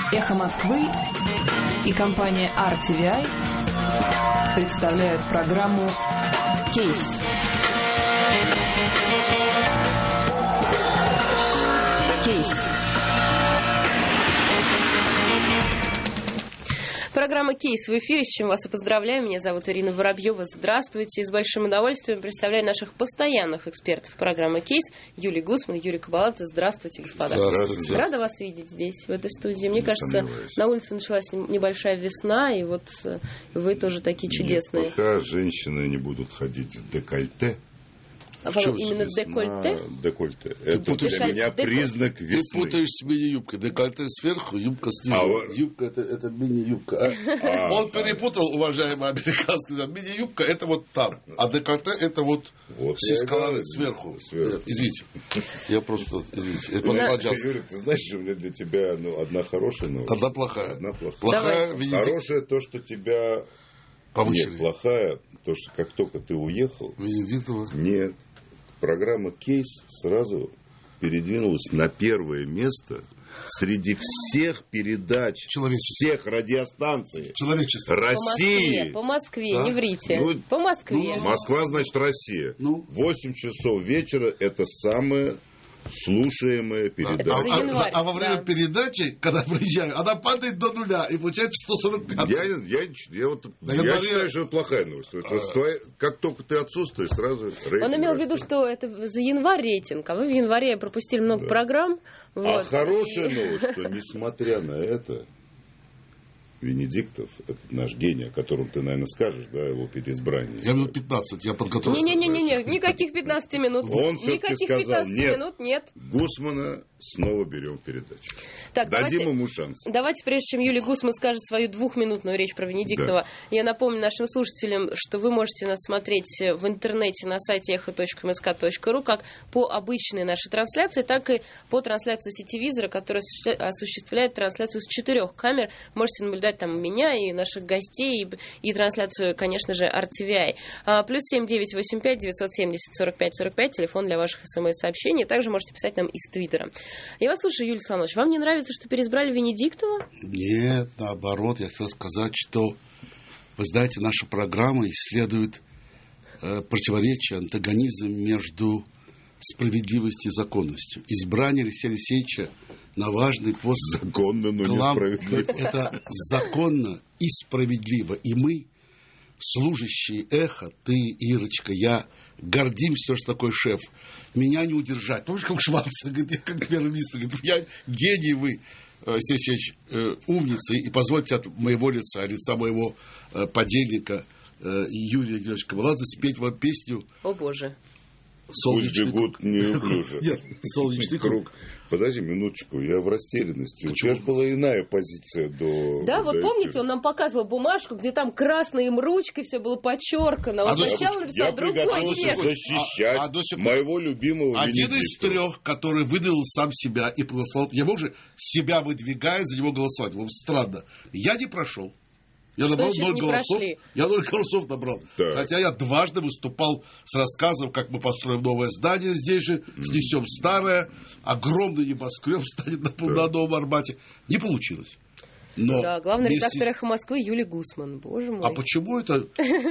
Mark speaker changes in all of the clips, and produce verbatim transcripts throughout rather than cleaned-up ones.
Speaker 1: Эхо Москвы и компания ар ти ви ай представляют программу «Кейс». «Кейс».
Speaker 2: Программа «Кейс» в эфире, с чем вас и поздравляю. Меня зовут Ирина Воробьева. Здравствуйте. И с большим удовольствием представляю наших постоянных экспертов программы «Кейс». Юлий Гусман, Юрий Кабаладзе. Здравствуйте, господа.
Speaker 3: Здравствуйте.
Speaker 2: Рада вас видеть здесь, в этой студии. Мне кажется, на улице началась небольшая весна, и вот вы тоже такие чудесные.
Speaker 3: Нет, пока женщины не будут ходить в декольте.
Speaker 2: А вам именно декольте?
Speaker 3: Декольте. Это
Speaker 2: путаешь,
Speaker 3: для меня
Speaker 2: декольте.
Speaker 3: признак весны.
Speaker 4: Ты путаешь с мини-юбкой. Декольте сверху, юбка снизу.
Speaker 3: А вот...
Speaker 4: Юбка это, это мини-юбка. А? А, Он а, перепутал, уважаемый американский. Мини-юбка это вот там. А декольте это вот, вот все скалы сверху. сверху. Извините. Я просто, извините. Это
Speaker 3: Юрий, ты знаешь, что у меня для тебя ну, одна хорошая новость.
Speaker 4: Одна плохая.
Speaker 3: Одна плохая.
Speaker 4: Плохая, видите...
Speaker 3: Хорошая то, что тебя...
Speaker 4: Повысили.
Speaker 3: Нет, плохая то, что как только ты уехал...
Speaker 4: Венедиктова.
Speaker 3: Нет. Программа «Кейс» сразу передвинулась на первое место среди всех передач, всех радиостанций России.
Speaker 2: По Москве, по Москве да? Не врите.
Speaker 3: Ну,
Speaker 2: по Москве.
Speaker 3: Ну, Москва, значит, Россия. Ну. восемь часов вечера – это самая слушаемая передача.
Speaker 4: А, а,
Speaker 2: январь,
Speaker 4: а во время
Speaker 2: да.
Speaker 4: передачи, когда приезжаю, она падает до нуля, и получается сто сорок пять.
Speaker 3: Я, я, я, вот, я январе... считаю, что это плохая новость. А... Вот, твоя, как только ты отсутствуешь, сразу рейтинг.
Speaker 2: Он имел в виду, что это за январь рейтинг, а вы в январе пропустили много да. программ.
Speaker 3: Вот. А хорошая новость, что несмотря на это, Венедиктов, этот наш гений, о котором ты, наверное, скажешь, да, его переизбрание.
Speaker 4: Я минут пятнадцать, я подготовился.
Speaker 2: Не-не-не, никаких пятнадцати минут.
Speaker 3: Он
Speaker 2: никаких
Speaker 3: сказал,
Speaker 2: пятнадцати
Speaker 3: нет,
Speaker 2: минут, нет.
Speaker 3: Гусмана снова берем передачу.
Speaker 2: Так,
Speaker 3: Дадим
Speaker 2: давайте,
Speaker 3: ему шанс.
Speaker 2: Давайте, прежде чем Юлий Гусман скажет свою двухминутную речь про Венедиктова, да. я напомню нашим слушателям, что вы можете нас смотреть в интернете на сайте эхо точка эм эс ка точка ру как по обычной нашей трансляции, так и по трансляции сетевизора, который осуществляет трансляцию с четырех камер. Можете наблюдать там меня и наших гостей, и, и трансляцию, конечно же, ар ти ви ай. А, плюс семь девятьсот восемьдесят пять девятьсот семьдесят сорок пять сорок пять, телефон для ваших смс-сообщений. Также можете писать нам из Твиттера. Я вас слушаю, Юлий Сланович. Вам не нравится, что переизбрали Венедиктова?
Speaker 4: Нет, наоборот. Я хотел сказать, что, вы знаете, наша программа исследует э, противоречие, антагонизм между справедливостью и законностью. Избрание Алексея Алексеевича на важный пост...
Speaker 3: Законно, но несправедливо.
Speaker 4: Это законно и справедливо. И мы, служащие эхо, ты, Ирочка, я, гордимся, что такой шеф. Меня не удержать. Помнишь, как Шварцман говорит, я как первый министр, говорит, я гений вы, Алексей Алексеевич, э, умница, и позвольте от моего лица, от лица моего э, подельника э, Юрия Георгиевича Кабаладзе спеть вам песню.
Speaker 2: О, Боже.
Speaker 3: Пусть бегут неуклюже.
Speaker 4: Нет, солнечный круг.
Speaker 3: Подожди минуточку, я в растерянности. Почему? У тебя же была иная позиция до...
Speaker 2: Да, вот
Speaker 3: до
Speaker 2: помните,
Speaker 3: эфира.
Speaker 2: Он нам показывал бумажку, где там красной им ручкой все было подчеркано. Он
Speaker 4: а
Speaker 2: сначала написал
Speaker 3: я
Speaker 2: другой
Speaker 3: приготовился
Speaker 2: текст.
Speaker 3: защищать а, а сих... моего любимого
Speaker 4: Один
Speaker 3: Венедиктова.
Speaker 4: из трех, который выдвинул сам себя и проголосовал. Я мог же себя выдвигать, за него голосовать. Вот странно. Я не прошел. Я набрал ноль голосов. Прошли? Я ноль голосов набрал. Так. Хотя я дважды выступал с рассказом, как мы построим новое здание здесь же, mm. снесем старое, огромный небоскреб станет на, на Новом Арбате. Не получилось. Но
Speaker 2: да, главный
Speaker 4: вместе...
Speaker 2: редактор «Эхо Москвы» Юлий Гусман. Боже мой.
Speaker 4: А почему это...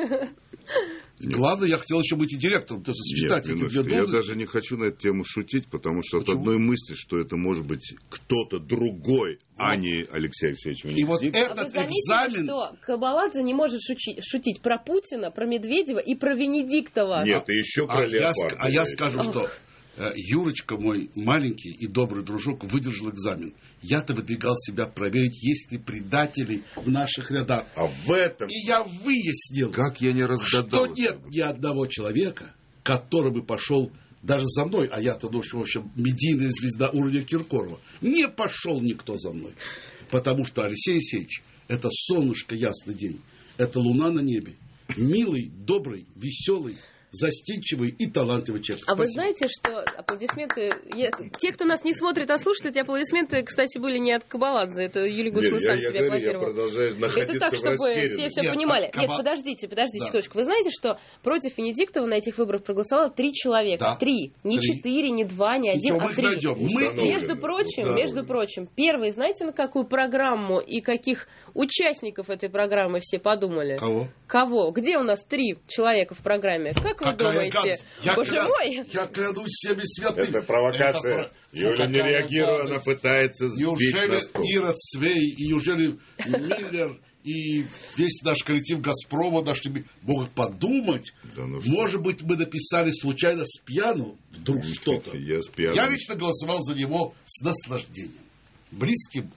Speaker 4: Главное, я хотел еще быть и директором, то есть сочетать эти две должности.
Speaker 3: Я даже не хочу на эту тему шутить, потому что Почему? От одной мысли, что это может быть кто-то другой, вот. а не Алексей Алексеевич Венедиктов.
Speaker 4: И вот этот
Speaker 2: а вы заметили,
Speaker 4: экзамен...
Speaker 2: что Кабаладзе не может шути, шутить про Путина, про Медведева и про Венедиктова.
Speaker 3: Нет, и еще про
Speaker 4: а
Speaker 3: Леопарда.
Speaker 4: Я, а я скажу, Ох. что Юрочка, мой маленький и добрый дружок, выдержал экзамен. Я-то выдвигал себя проверить, есть ли предатели в наших рядах.
Speaker 3: А в этом...
Speaker 4: И я выяснил,
Speaker 3: как я не разгадал,
Speaker 4: что нет ни одного человека, который бы пошел даже за мной, а я-то, ну, в общем, медийная звезда уровня Киркорова, не пошел никто за мной. Потому что Алексей Алексеевич – это солнышко, ясный день, это луна на небе, милый, добрый, веселый, застенчивый и талантливый человек.
Speaker 2: А
Speaker 4: Спасибо.
Speaker 2: вы знаете, что аплодисменты... Я... Те, кто нас не смотрит, а слушает, эти аплодисменты, кстати, были не от Кабаладзе. Это Юлий Гусман сам себе
Speaker 3: говорю,
Speaker 2: аплодировал.
Speaker 3: Я продолжаю находиться
Speaker 2: Это так,
Speaker 3: в
Speaker 2: чтобы
Speaker 3: растерянности.
Speaker 2: все все
Speaker 4: Нет,
Speaker 2: понимали.
Speaker 4: Каба-
Speaker 2: Нет, подождите, подождите
Speaker 4: Да.
Speaker 2: секундочку. Вы знаете, что против Венедиктова на этих выборах проголосовало три человека?
Speaker 4: Да.
Speaker 2: Три. Не
Speaker 4: Три.
Speaker 2: четыре, не два, не один,
Speaker 4: Ничего, мы
Speaker 2: а
Speaker 4: их
Speaker 2: три.
Speaker 4: найдем. Мы
Speaker 3: Установлено.
Speaker 2: Между прочим,
Speaker 3: Да.
Speaker 2: между прочим, первый, знаете, на какую программу и каких участников этой программы все подумали?
Speaker 4: Кого?
Speaker 2: Кого? Где у нас три человека в программе? Как вы
Speaker 4: Какая
Speaker 2: думаете?
Speaker 4: гадость. Я
Speaker 2: Боже
Speaker 4: кля-
Speaker 2: мой!
Speaker 4: Я клянусь всеми святыми.
Speaker 3: Это провокация.
Speaker 4: Это про-
Speaker 3: Юля не
Speaker 4: Какая
Speaker 3: реагирует, она
Speaker 4: гадость.
Speaker 3: пытается сбить
Speaker 4: Неужели
Speaker 3: на стол.
Speaker 4: Ира Цвей, и неужели Миллер, и весь наш коллектив «Газпрома» нашими могут подумать,
Speaker 3: Да ну что.
Speaker 4: может быть, мы написали случайно с пьяну вдруг что-то.
Speaker 3: Я с пьяным.
Speaker 4: Я лично голосовал за него с наслаждением. Близким.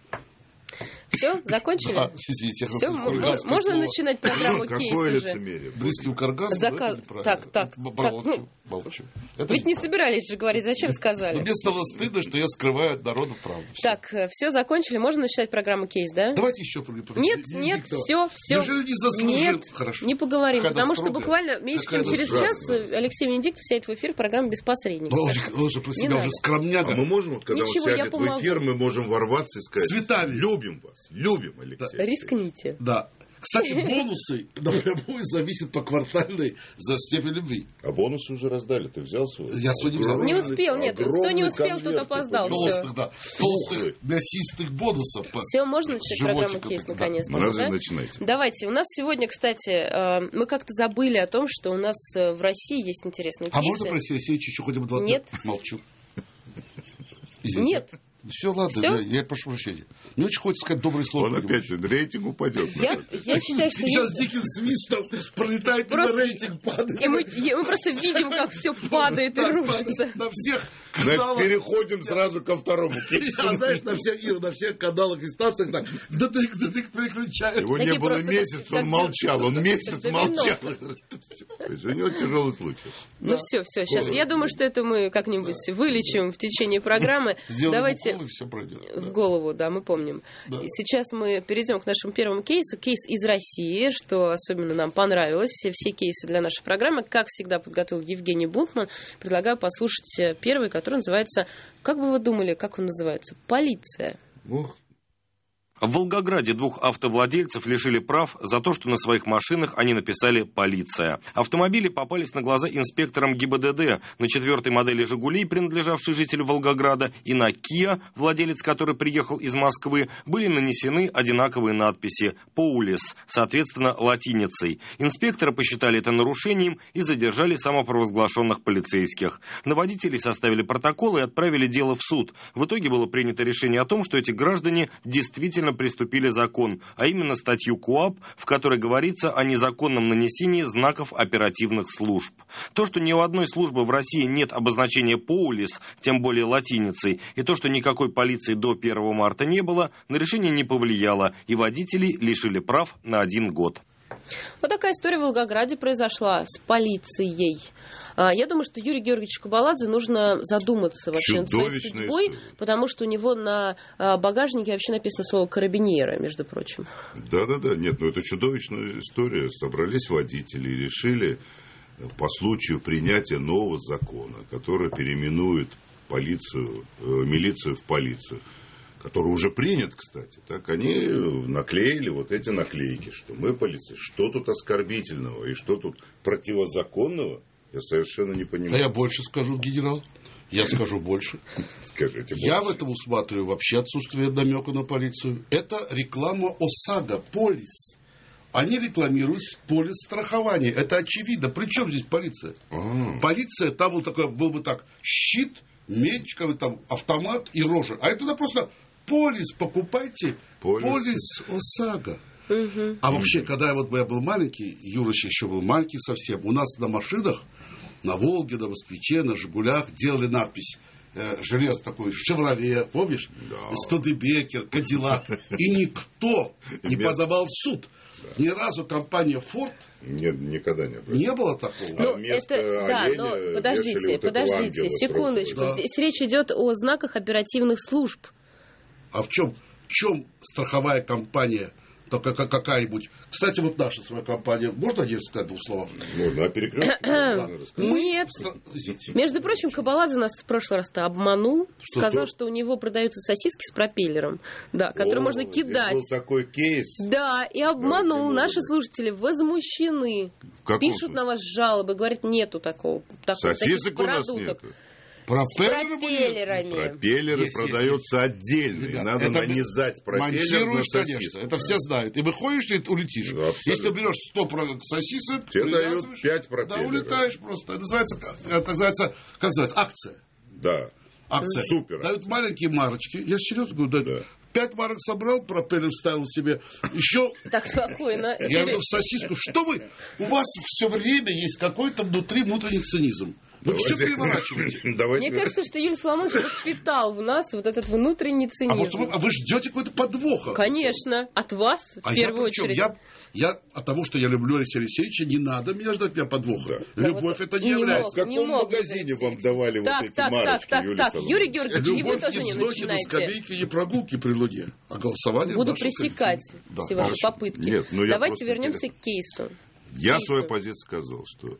Speaker 2: Все, закончили?
Speaker 4: Да, извините, я
Speaker 2: Все,
Speaker 4: хотел
Speaker 2: можно,
Speaker 4: хулиганское
Speaker 2: можно
Speaker 4: слово.
Speaker 2: начинать программу
Speaker 3: Какое
Speaker 2: кейс уже.
Speaker 3: лицемерие.
Speaker 4: Близким к оргазму,
Speaker 2: Заказ-
Speaker 4: это неправильно.
Speaker 2: так, так,
Speaker 4: М-
Speaker 2: так,
Speaker 4: Молчу,
Speaker 2: ну,
Speaker 4: молчу. Это
Speaker 2: Ведь не собирались же говорить, зачем
Speaker 4: Но
Speaker 2: сказали?
Speaker 4: мне стало стыдно, что я скрываю от народа правду. Всё.
Speaker 2: Так, все закончили, можно начинать программу кейс, да?
Speaker 4: Давайте еще про
Speaker 2: Нет, нет, все, все.
Speaker 4: Неужели не заслужил?
Speaker 2: Нет,
Speaker 4: Хорошо.
Speaker 2: не поговорим,
Speaker 4: Какая
Speaker 2: потому что
Speaker 4: строгая.
Speaker 2: буквально меньше, чем
Speaker 4: Какая
Speaker 2: через
Speaker 3: ужасная.
Speaker 2: час Алексей Венедиктов сядет в эфир программы «Без посредников».
Speaker 4: Но он же, он же про
Speaker 2: Не
Speaker 4: себя
Speaker 2: надо.
Speaker 4: уже скромняга.
Speaker 3: А мы можем, вот, когда
Speaker 2: Ничего,
Speaker 3: он
Speaker 2: я
Speaker 3: сядет в
Speaker 2: помогу.
Speaker 3: эфир, мы можем ворваться и сказать:
Speaker 4: Цветами.
Speaker 3: любим вас, любим, Алексей.
Speaker 2: Рискните.
Speaker 4: Да. Кстати, бонусы напрямую зависят по квартальной за степень любви.
Speaker 3: А бонусы уже раздали, ты взял свой?
Speaker 4: Я свой не взял.
Speaker 2: Не успел, нет. Кто
Speaker 3: Огромный
Speaker 2: не успел, тот
Speaker 3: конверт
Speaker 2: опоздал.
Speaker 3: такой.
Speaker 2: Всё.
Speaker 4: Толстых, да. Толстых, мясистых бонусов.
Speaker 2: Все, можно начать программу
Speaker 4: Животиком
Speaker 2: кейс
Speaker 4: таким, да.
Speaker 2: наконец-то?
Speaker 3: Ну, разве
Speaker 2: да?
Speaker 3: начинайте.
Speaker 2: Давайте. У нас сегодня, кстати, э, мы как-то забыли о том, что у нас э, в России есть интересные
Speaker 4: А
Speaker 2: кейсы.
Speaker 4: можно про Алексея Алексеевича еще хоть бы два
Speaker 2: Нет.
Speaker 4: Молчу. Извините.
Speaker 2: Нет.
Speaker 4: Все, ладно,
Speaker 2: Всё?
Speaker 4: Я, я прошу прощения. Мне очень хочется сказать доброе слово.
Speaker 3: Он опять рейтинг упадет.
Speaker 2: Я, я считаю, что...
Speaker 4: Сейчас
Speaker 2: есть-
Speaker 4: Дикин свистом пролетает,
Speaker 2: Просто-
Speaker 4: мимо, рейтинг падает.
Speaker 2: И мы, и мы просто видим, как все падает и
Speaker 4: Так,
Speaker 2: рушится.
Speaker 4: На всех
Speaker 3: Значит,
Speaker 4: каналах.
Speaker 3: переходим сразу ко второму кейсу.
Speaker 4: А знаешь, на всех, Ира, на всех каналах и станциях так, да ты, да ты переключаешь.
Speaker 3: Его
Speaker 2: Такие
Speaker 3: не было
Speaker 2: просто
Speaker 3: месяц,
Speaker 2: как-
Speaker 3: он
Speaker 2: как-
Speaker 3: молчал. Он месяц
Speaker 2: как
Speaker 3: молчал. То есть у него тяжелый случай.
Speaker 2: Ну все, все, сейчас. Я думаю, что это мы как-нибудь вылечим в течение программы.
Speaker 4: Сделаем
Speaker 2: Давайте
Speaker 4: укол, и все пройдет.
Speaker 2: в голову, да, мы помним.
Speaker 4: Да.
Speaker 2: И сейчас мы перейдем к нашему первому кейсу. Кейс из России, что особенно нам понравилось. Все кейсы для нашей программы, как всегда, подготовил Евгений Бунтман. Предлагаю послушать первый, который называется, как бы вы думали, как он называется? Полиция.
Speaker 3: Ох,
Speaker 5: В Волгограде двух автовладельцев лишили прав за то, что на своих машинах они написали «Полиция». Автомобили попались на глаза инспекторам ГИБДД. На четвертой модели «Жигулей», принадлежавшей жителю Волгограда, и на «Киа», владелец которой приехал из Москвы, были нанесены одинаковые надписи «Поулис», соответственно, латиницей. Инспекторы посчитали это нарушением и задержали самопровозглашенных полицейских. На водителей составили протокол и отправили дело в суд. В итоге было принято решение о том, что эти граждане действительно приступили закон, а именно статью КоАП, в которой говорится о незаконном нанесении знаков оперативных служб. То, что ни у одной службы в России нет обозначения «Поулис», тем более латиницей, и то, что никакой полиции до первого марта не было, на решение не повлияло, и водителей лишили прав на один год.
Speaker 2: Вот такая история в Волгограде произошла с полицией. А, Я думаю, что Юрию Георгиевичу Кабаладзе нужно задуматься вообще над своей
Speaker 3: Чудовищная
Speaker 2: судьбой,
Speaker 3: история.
Speaker 2: потому что у него на а, багажнике вообще написано слово «карабинеры», между прочим.
Speaker 3: да-да-да, нет, ну это чудовищная история. Собрались водители и решили по случаю принятия нового закона, который переименует полицию, э, милицию в полицию, который уже принят, кстати, так, они наклеили вот эти наклейки, что мы полиция. Что тут оскорбительного и что тут противозаконного, я совершенно не
Speaker 4: А
Speaker 3: понимаю.
Speaker 4: я больше скажу, генерал. Я скажу больше.
Speaker 3: Скажите,
Speaker 4: Я в
Speaker 3: больше.
Speaker 4: этом усматриваю вообще отсутствие намека на полицию. Это реклама ОСАГО, полис. Они рекламируют полис страхования. Это очевидно. Причем здесь полиция?
Speaker 3: А.
Speaker 4: Полиция, там был, такой, был бы так, щит, меч, как бы там, автомат и рожа. А это да, просто полис, покупайте.
Speaker 3: Полис.
Speaker 4: Полис ОСАГО. А вообще, когда я, вот, я был маленький, Юра еще был маленький совсем, у нас на машинах, на Волге, на Москвиче, на Жигулях делали надпись. Э, желез такой, «Шевроле», помнишь?
Speaker 3: Да.
Speaker 4: Студебекер, Кадиллак. И никто не
Speaker 3: Вместо-
Speaker 4: подавал в суд. Ни разу компания «Форд»
Speaker 3: Нет, никогда не было.
Speaker 4: не было такого.
Speaker 3: А
Speaker 2: Ну,
Speaker 3: вместо
Speaker 2: это, да,
Speaker 3: оленя
Speaker 2: но
Speaker 3: вешали
Speaker 2: подождите,
Speaker 3: вот этого
Speaker 2: подождите,
Speaker 3: ангела с
Speaker 2: секундочку.
Speaker 4: розовой. Да.
Speaker 2: Здесь речь идет о знаках оперативных служб.
Speaker 4: А в чем, в чем страховая компания только какая-нибудь. Кстати, вот наша своя компания, можно один сказать в двух словах?
Speaker 3: Можно, а перекрестке?
Speaker 2: Нет.
Speaker 4: Извините.
Speaker 2: Между прочим, Кабаладзе нас в прошлый раз-то обманул.
Speaker 4: Что
Speaker 2: сказал,
Speaker 4: то?
Speaker 2: что у него продаются сосиски с пропеллером, да, которые
Speaker 3: О,
Speaker 2: можно
Speaker 3: здесь
Speaker 2: кидать.
Speaker 3: был такой кейс.
Speaker 2: Да, и обманул.
Speaker 3: Да,
Speaker 2: Наши
Speaker 3: да.
Speaker 2: слушатели возмущены.
Speaker 3: В каком
Speaker 2: Пишут
Speaker 3: смысле?
Speaker 2: на вас жалобы, говорят, нету такого. такого
Speaker 3: Сосисок
Speaker 2: таких
Speaker 3: у нас
Speaker 2: продуктов.
Speaker 3: нет.
Speaker 4: Пропеллеры были?
Speaker 2: Пропеллерами.
Speaker 3: Пропеллеры
Speaker 4: Есть,
Speaker 3: продаются отдельно. И
Speaker 4: Ребят,
Speaker 3: надо
Speaker 4: это
Speaker 3: нанизать пропеллер на
Speaker 4: монтируешь,
Speaker 3: сосиску.
Speaker 4: конечно, это все знают. И выходишь, и улетишь.
Speaker 3: Да, абсолютно.
Speaker 4: Если ты берешь сто сосисок,
Speaker 3: Тебе дают
Speaker 4: привязываешь,
Speaker 3: пять
Speaker 4: да,
Speaker 3: пропеллеров.
Speaker 4: улетаешь просто. Это называется, это называется, как называется, акция.
Speaker 3: Да.
Speaker 4: Акция.
Speaker 3: Супер.
Speaker 4: Дают маленькие марочки. Я серьезно говорю, дают.
Speaker 3: Да.
Speaker 4: Пять марок собрал, пропеллер вставил себе. Еще
Speaker 2: Так спокойно.
Speaker 4: я говорю в сосиску. Что вы? У вас все время есть какой-то внутри внутренний цинизм. Вы все
Speaker 3: Давайте-
Speaker 4: переворачиваете.
Speaker 3: Давайте.
Speaker 2: Мне кажется, что Юлий Соломонович воспитал в нас вот этот внутренний
Speaker 4: А,
Speaker 2: цинизм.
Speaker 4: вот вы, а вы ждете какой-то подвоха.
Speaker 2: Конечно, от вас в
Speaker 4: А я
Speaker 2: первую
Speaker 4: при чем?
Speaker 2: очередь.
Speaker 4: Я, я от того, что я люблю Алексея Алексеевича, не надо меня ждать меня подвоха.
Speaker 3: Да.
Speaker 4: Любовь
Speaker 2: Да,
Speaker 4: это
Speaker 2: вот
Speaker 4: не
Speaker 2: не
Speaker 4: является.
Speaker 3: В каком
Speaker 2: Не мог
Speaker 3: магазине
Speaker 2: быть,
Speaker 3: вам давали
Speaker 2: Так,
Speaker 3: вот эти
Speaker 2: так,
Speaker 3: марочки,
Speaker 2: так, так,
Speaker 3: Юлия
Speaker 2: так.
Speaker 3: Соломоновна?
Speaker 2: Юрий Георгиевич, и вы
Speaker 4: Любовь
Speaker 2: тоже
Speaker 4: не
Speaker 2: не
Speaker 4: вздохи, ни
Speaker 2: начинайте.
Speaker 4: скамейки, ни прогулки при луне. А голосование в
Speaker 2: Буду
Speaker 4: нашем
Speaker 2: пресекать
Speaker 4: коллективе. Да,
Speaker 2: все ваши
Speaker 4: хорошо.
Speaker 2: попытки.
Speaker 3: Нет, ну я
Speaker 2: Давайте
Speaker 3: просто
Speaker 2: вернемся
Speaker 3: интересно.
Speaker 2: к кейсу.
Speaker 3: Я
Speaker 2: Кейсу.
Speaker 3: свою позицию сказал, что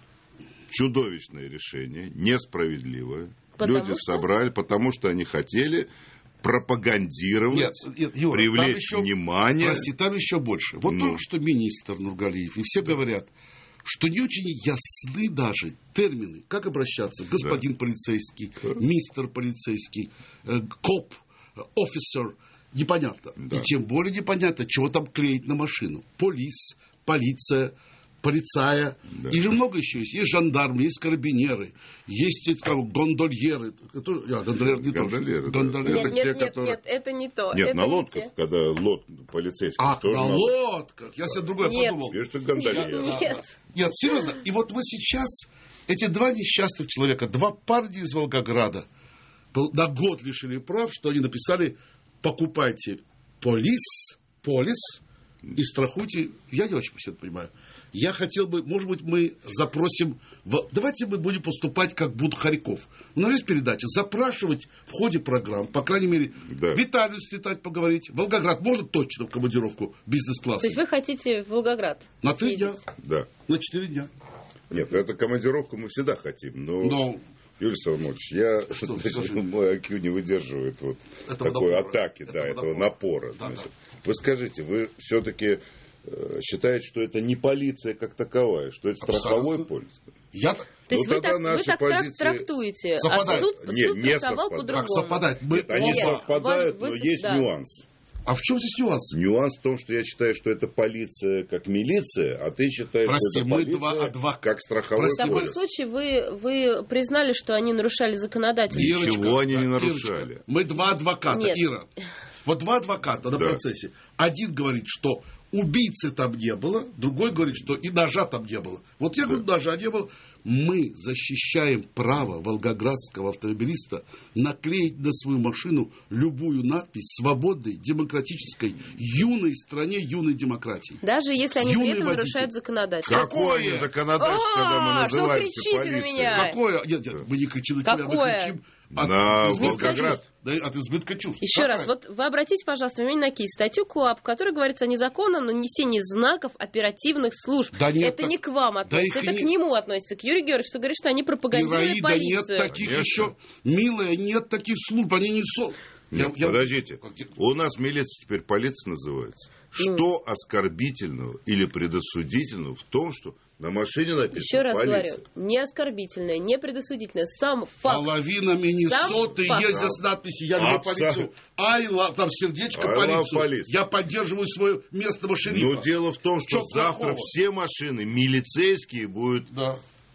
Speaker 3: чудовищное решение, несправедливое.
Speaker 2: Потому
Speaker 3: Люди
Speaker 2: что?
Speaker 3: собрали, потому что они хотели пропагандировать,
Speaker 4: Нет, нет, Юра, там
Speaker 3: привлечь
Speaker 4: еще-
Speaker 3: внимание.
Speaker 4: Прости, там еще больше. Вот
Speaker 3: Ну.
Speaker 4: только что министр Нургалиев, и все говорят, что не очень ясны даже термины, как обращаться. Господин полицейский, мистер полицейский, э, коп, э, офицер. Непонятно.
Speaker 3: Да.
Speaker 4: И тем более непонятно, чего там клеить на машину. Полис, полиция, полицая.
Speaker 3: Да.
Speaker 4: И же много еще есть. Есть жандармы, есть карабинеры, есть эти, там, гондольеры. Которые- а, гондольеры не то,
Speaker 3: Гондольеры, да.
Speaker 4: гондольеры.
Speaker 2: Нет,
Speaker 3: Это
Speaker 2: нет,
Speaker 3: те,
Speaker 2: нет,
Speaker 3: которые-
Speaker 2: нет, это не то.
Speaker 3: Нет,
Speaker 2: это
Speaker 3: на
Speaker 2: не
Speaker 3: лодках,
Speaker 2: те.
Speaker 3: когда лод полицейский.
Speaker 4: А,
Speaker 3: тоже
Speaker 4: на
Speaker 3: на
Speaker 4: лодках. Я себе другое
Speaker 2: Нет.
Speaker 4: подумал.
Speaker 3: Видишь, что гондольеры.
Speaker 2: Нет.
Speaker 4: Нет, серьезно. И вот вы сейчас, эти два несчастных человека, два парня из Волгограда, пол- на год лишили прав, что они написали: покупайте полис, полис и страхуйте. Я не очень все это понимаю. Я хотел бы, может быть, мы запросим... в- Давайте мы будем поступать, как Будхарьков. У нас есть передача. Запрашивать в ходе программ, по крайней мере,
Speaker 3: Да.
Speaker 4: в Италию слетать, поговорить. Волгоград можно точно в командировку бизнес-класса?
Speaker 2: То есть вы хотите в Волгоград
Speaker 4: На три дня,
Speaker 2: съездить?
Speaker 3: Да.
Speaker 4: на четыре дня.
Speaker 3: Нет, ну это командировку мы всегда хотим. Но,
Speaker 4: Но
Speaker 3: Юрий Соломонович, я,
Speaker 4: Что,
Speaker 3: значит,
Speaker 4: скажи.
Speaker 3: мой ай кью не выдерживает вот
Speaker 4: Этого
Speaker 3: такой
Speaker 4: напора.
Speaker 3: атаки, да,
Speaker 4: Этого
Speaker 3: этого
Speaker 4: напора.
Speaker 3: напора.
Speaker 4: Да,
Speaker 3: значит. Вы скажите, вы все-таки э, считаете, что это не полиция как таковая, что это страховой
Speaker 4: Абсолютно.
Speaker 3: полис?
Speaker 4: я...
Speaker 2: То есть
Speaker 3: Ну,
Speaker 2: вы
Speaker 3: тогда
Speaker 2: так, вы
Speaker 3: наши
Speaker 2: так трак-
Speaker 3: позиции
Speaker 2: трактуете, а
Speaker 4: совпадают.
Speaker 2: суд,
Speaker 3: Не,
Speaker 2: суд
Speaker 3: не
Speaker 2: трактовал
Speaker 3: совпадают.
Speaker 2: по-другому.
Speaker 4: Как совпадать? Мы...
Speaker 3: Нет, они
Speaker 2: Нет,
Speaker 3: совпадают,
Speaker 2: вы-
Speaker 3: но
Speaker 2: вы-
Speaker 3: есть
Speaker 2: да.
Speaker 3: нюанс.
Speaker 4: А в чем здесь нюанс?
Speaker 3: Нюанс в том, что я считаю, что это полиция как милиция, а ты считаешь,
Speaker 4: Прости,
Speaker 3: что это
Speaker 4: мы
Speaker 3: полиция
Speaker 4: два адвоката.
Speaker 3: как страховой
Speaker 4: Прости,
Speaker 2: В таком
Speaker 3: полис.
Speaker 2: случае вы, вы признали, что они нарушали законодательство.
Speaker 3: Ничего они не
Speaker 4: да,
Speaker 3: нарушали.
Speaker 4: Ирочка, мы два адвоката,
Speaker 2: Нет.
Speaker 4: Ира. Вот два адвоката на
Speaker 3: Да.
Speaker 4: процессе. Один говорит, что убийцы там не было, другой говорит, что и ножа там не было. Вот я говорю, ножа не было. Мы защищаем право волгоградского автомобилиста наклеить на свою машину любую надпись свободной, демократической, юной стране, юной демократии.
Speaker 2: Даже если они
Speaker 4: Юный
Speaker 2: при этом
Speaker 4: водитель.
Speaker 2: нарушают законодательство.
Speaker 3: Какое
Speaker 4: Какое?
Speaker 3: законодательство, когда мы
Speaker 2: А, что
Speaker 3: называемся
Speaker 2: кричите на
Speaker 3: полицией?
Speaker 2: меня?
Speaker 4: Какое? Нет, нет, мы не кричим на тебя, мы
Speaker 2: Какое?
Speaker 4: кричим от
Speaker 3: На
Speaker 4: избытка
Speaker 3: Волгоград.
Speaker 4: чувств. Да, от избытка чувств.
Speaker 2: Еще
Speaker 4: Какая?
Speaker 2: раз, вот вы обратите, пожалуйста, внимание на кейс, статью КоАП, в которой говорится о незаконном нанесении знаков оперативных служб.
Speaker 4: Да нет,
Speaker 2: это
Speaker 4: так-
Speaker 2: не к вам относится,
Speaker 4: их
Speaker 2: это
Speaker 4: и
Speaker 2: к
Speaker 4: не-
Speaker 2: нему относится, к Юрию Георгиевичу, что говорит, что они пропагандировали
Speaker 4: Ираида, нет
Speaker 2: полицию.
Speaker 4: таких
Speaker 3: Конечно.
Speaker 4: еще. Милая, нет таких служб, они не со...
Speaker 3: Нет,
Speaker 4: Я- я-
Speaker 3: подождите.
Speaker 4: Как те-
Speaker 3: У нас милиция теперь полиция называется. Что оскорбительного или предосудительного в том, что на машине написано
Speaker 2: Еще раз
Speaker 3: полиция?
Speaker 2: говорю, не оскорбительное, не предосудительное, сам факт.
Speaker 4: Половина Миннесоты
Speaker 2: Сам факт.
Speaker 4: ездят с надписью «Я люблю
Speaker 3: Абсолютно.
Speaker 4: полицию». I love, там сердечко
Speaker 3: I love
Speaker 4: полицию.
Speaker 3: police.
Speaker 4: Я поддерживаю свое местного шерифа.
Speaker 3: Но дело в том, что
Speaker 4: Чё
Speaker 3: завтра
Speaker 4: плохого?
Speaker 3: все машины милицейские будут...
Speaker 4: Да.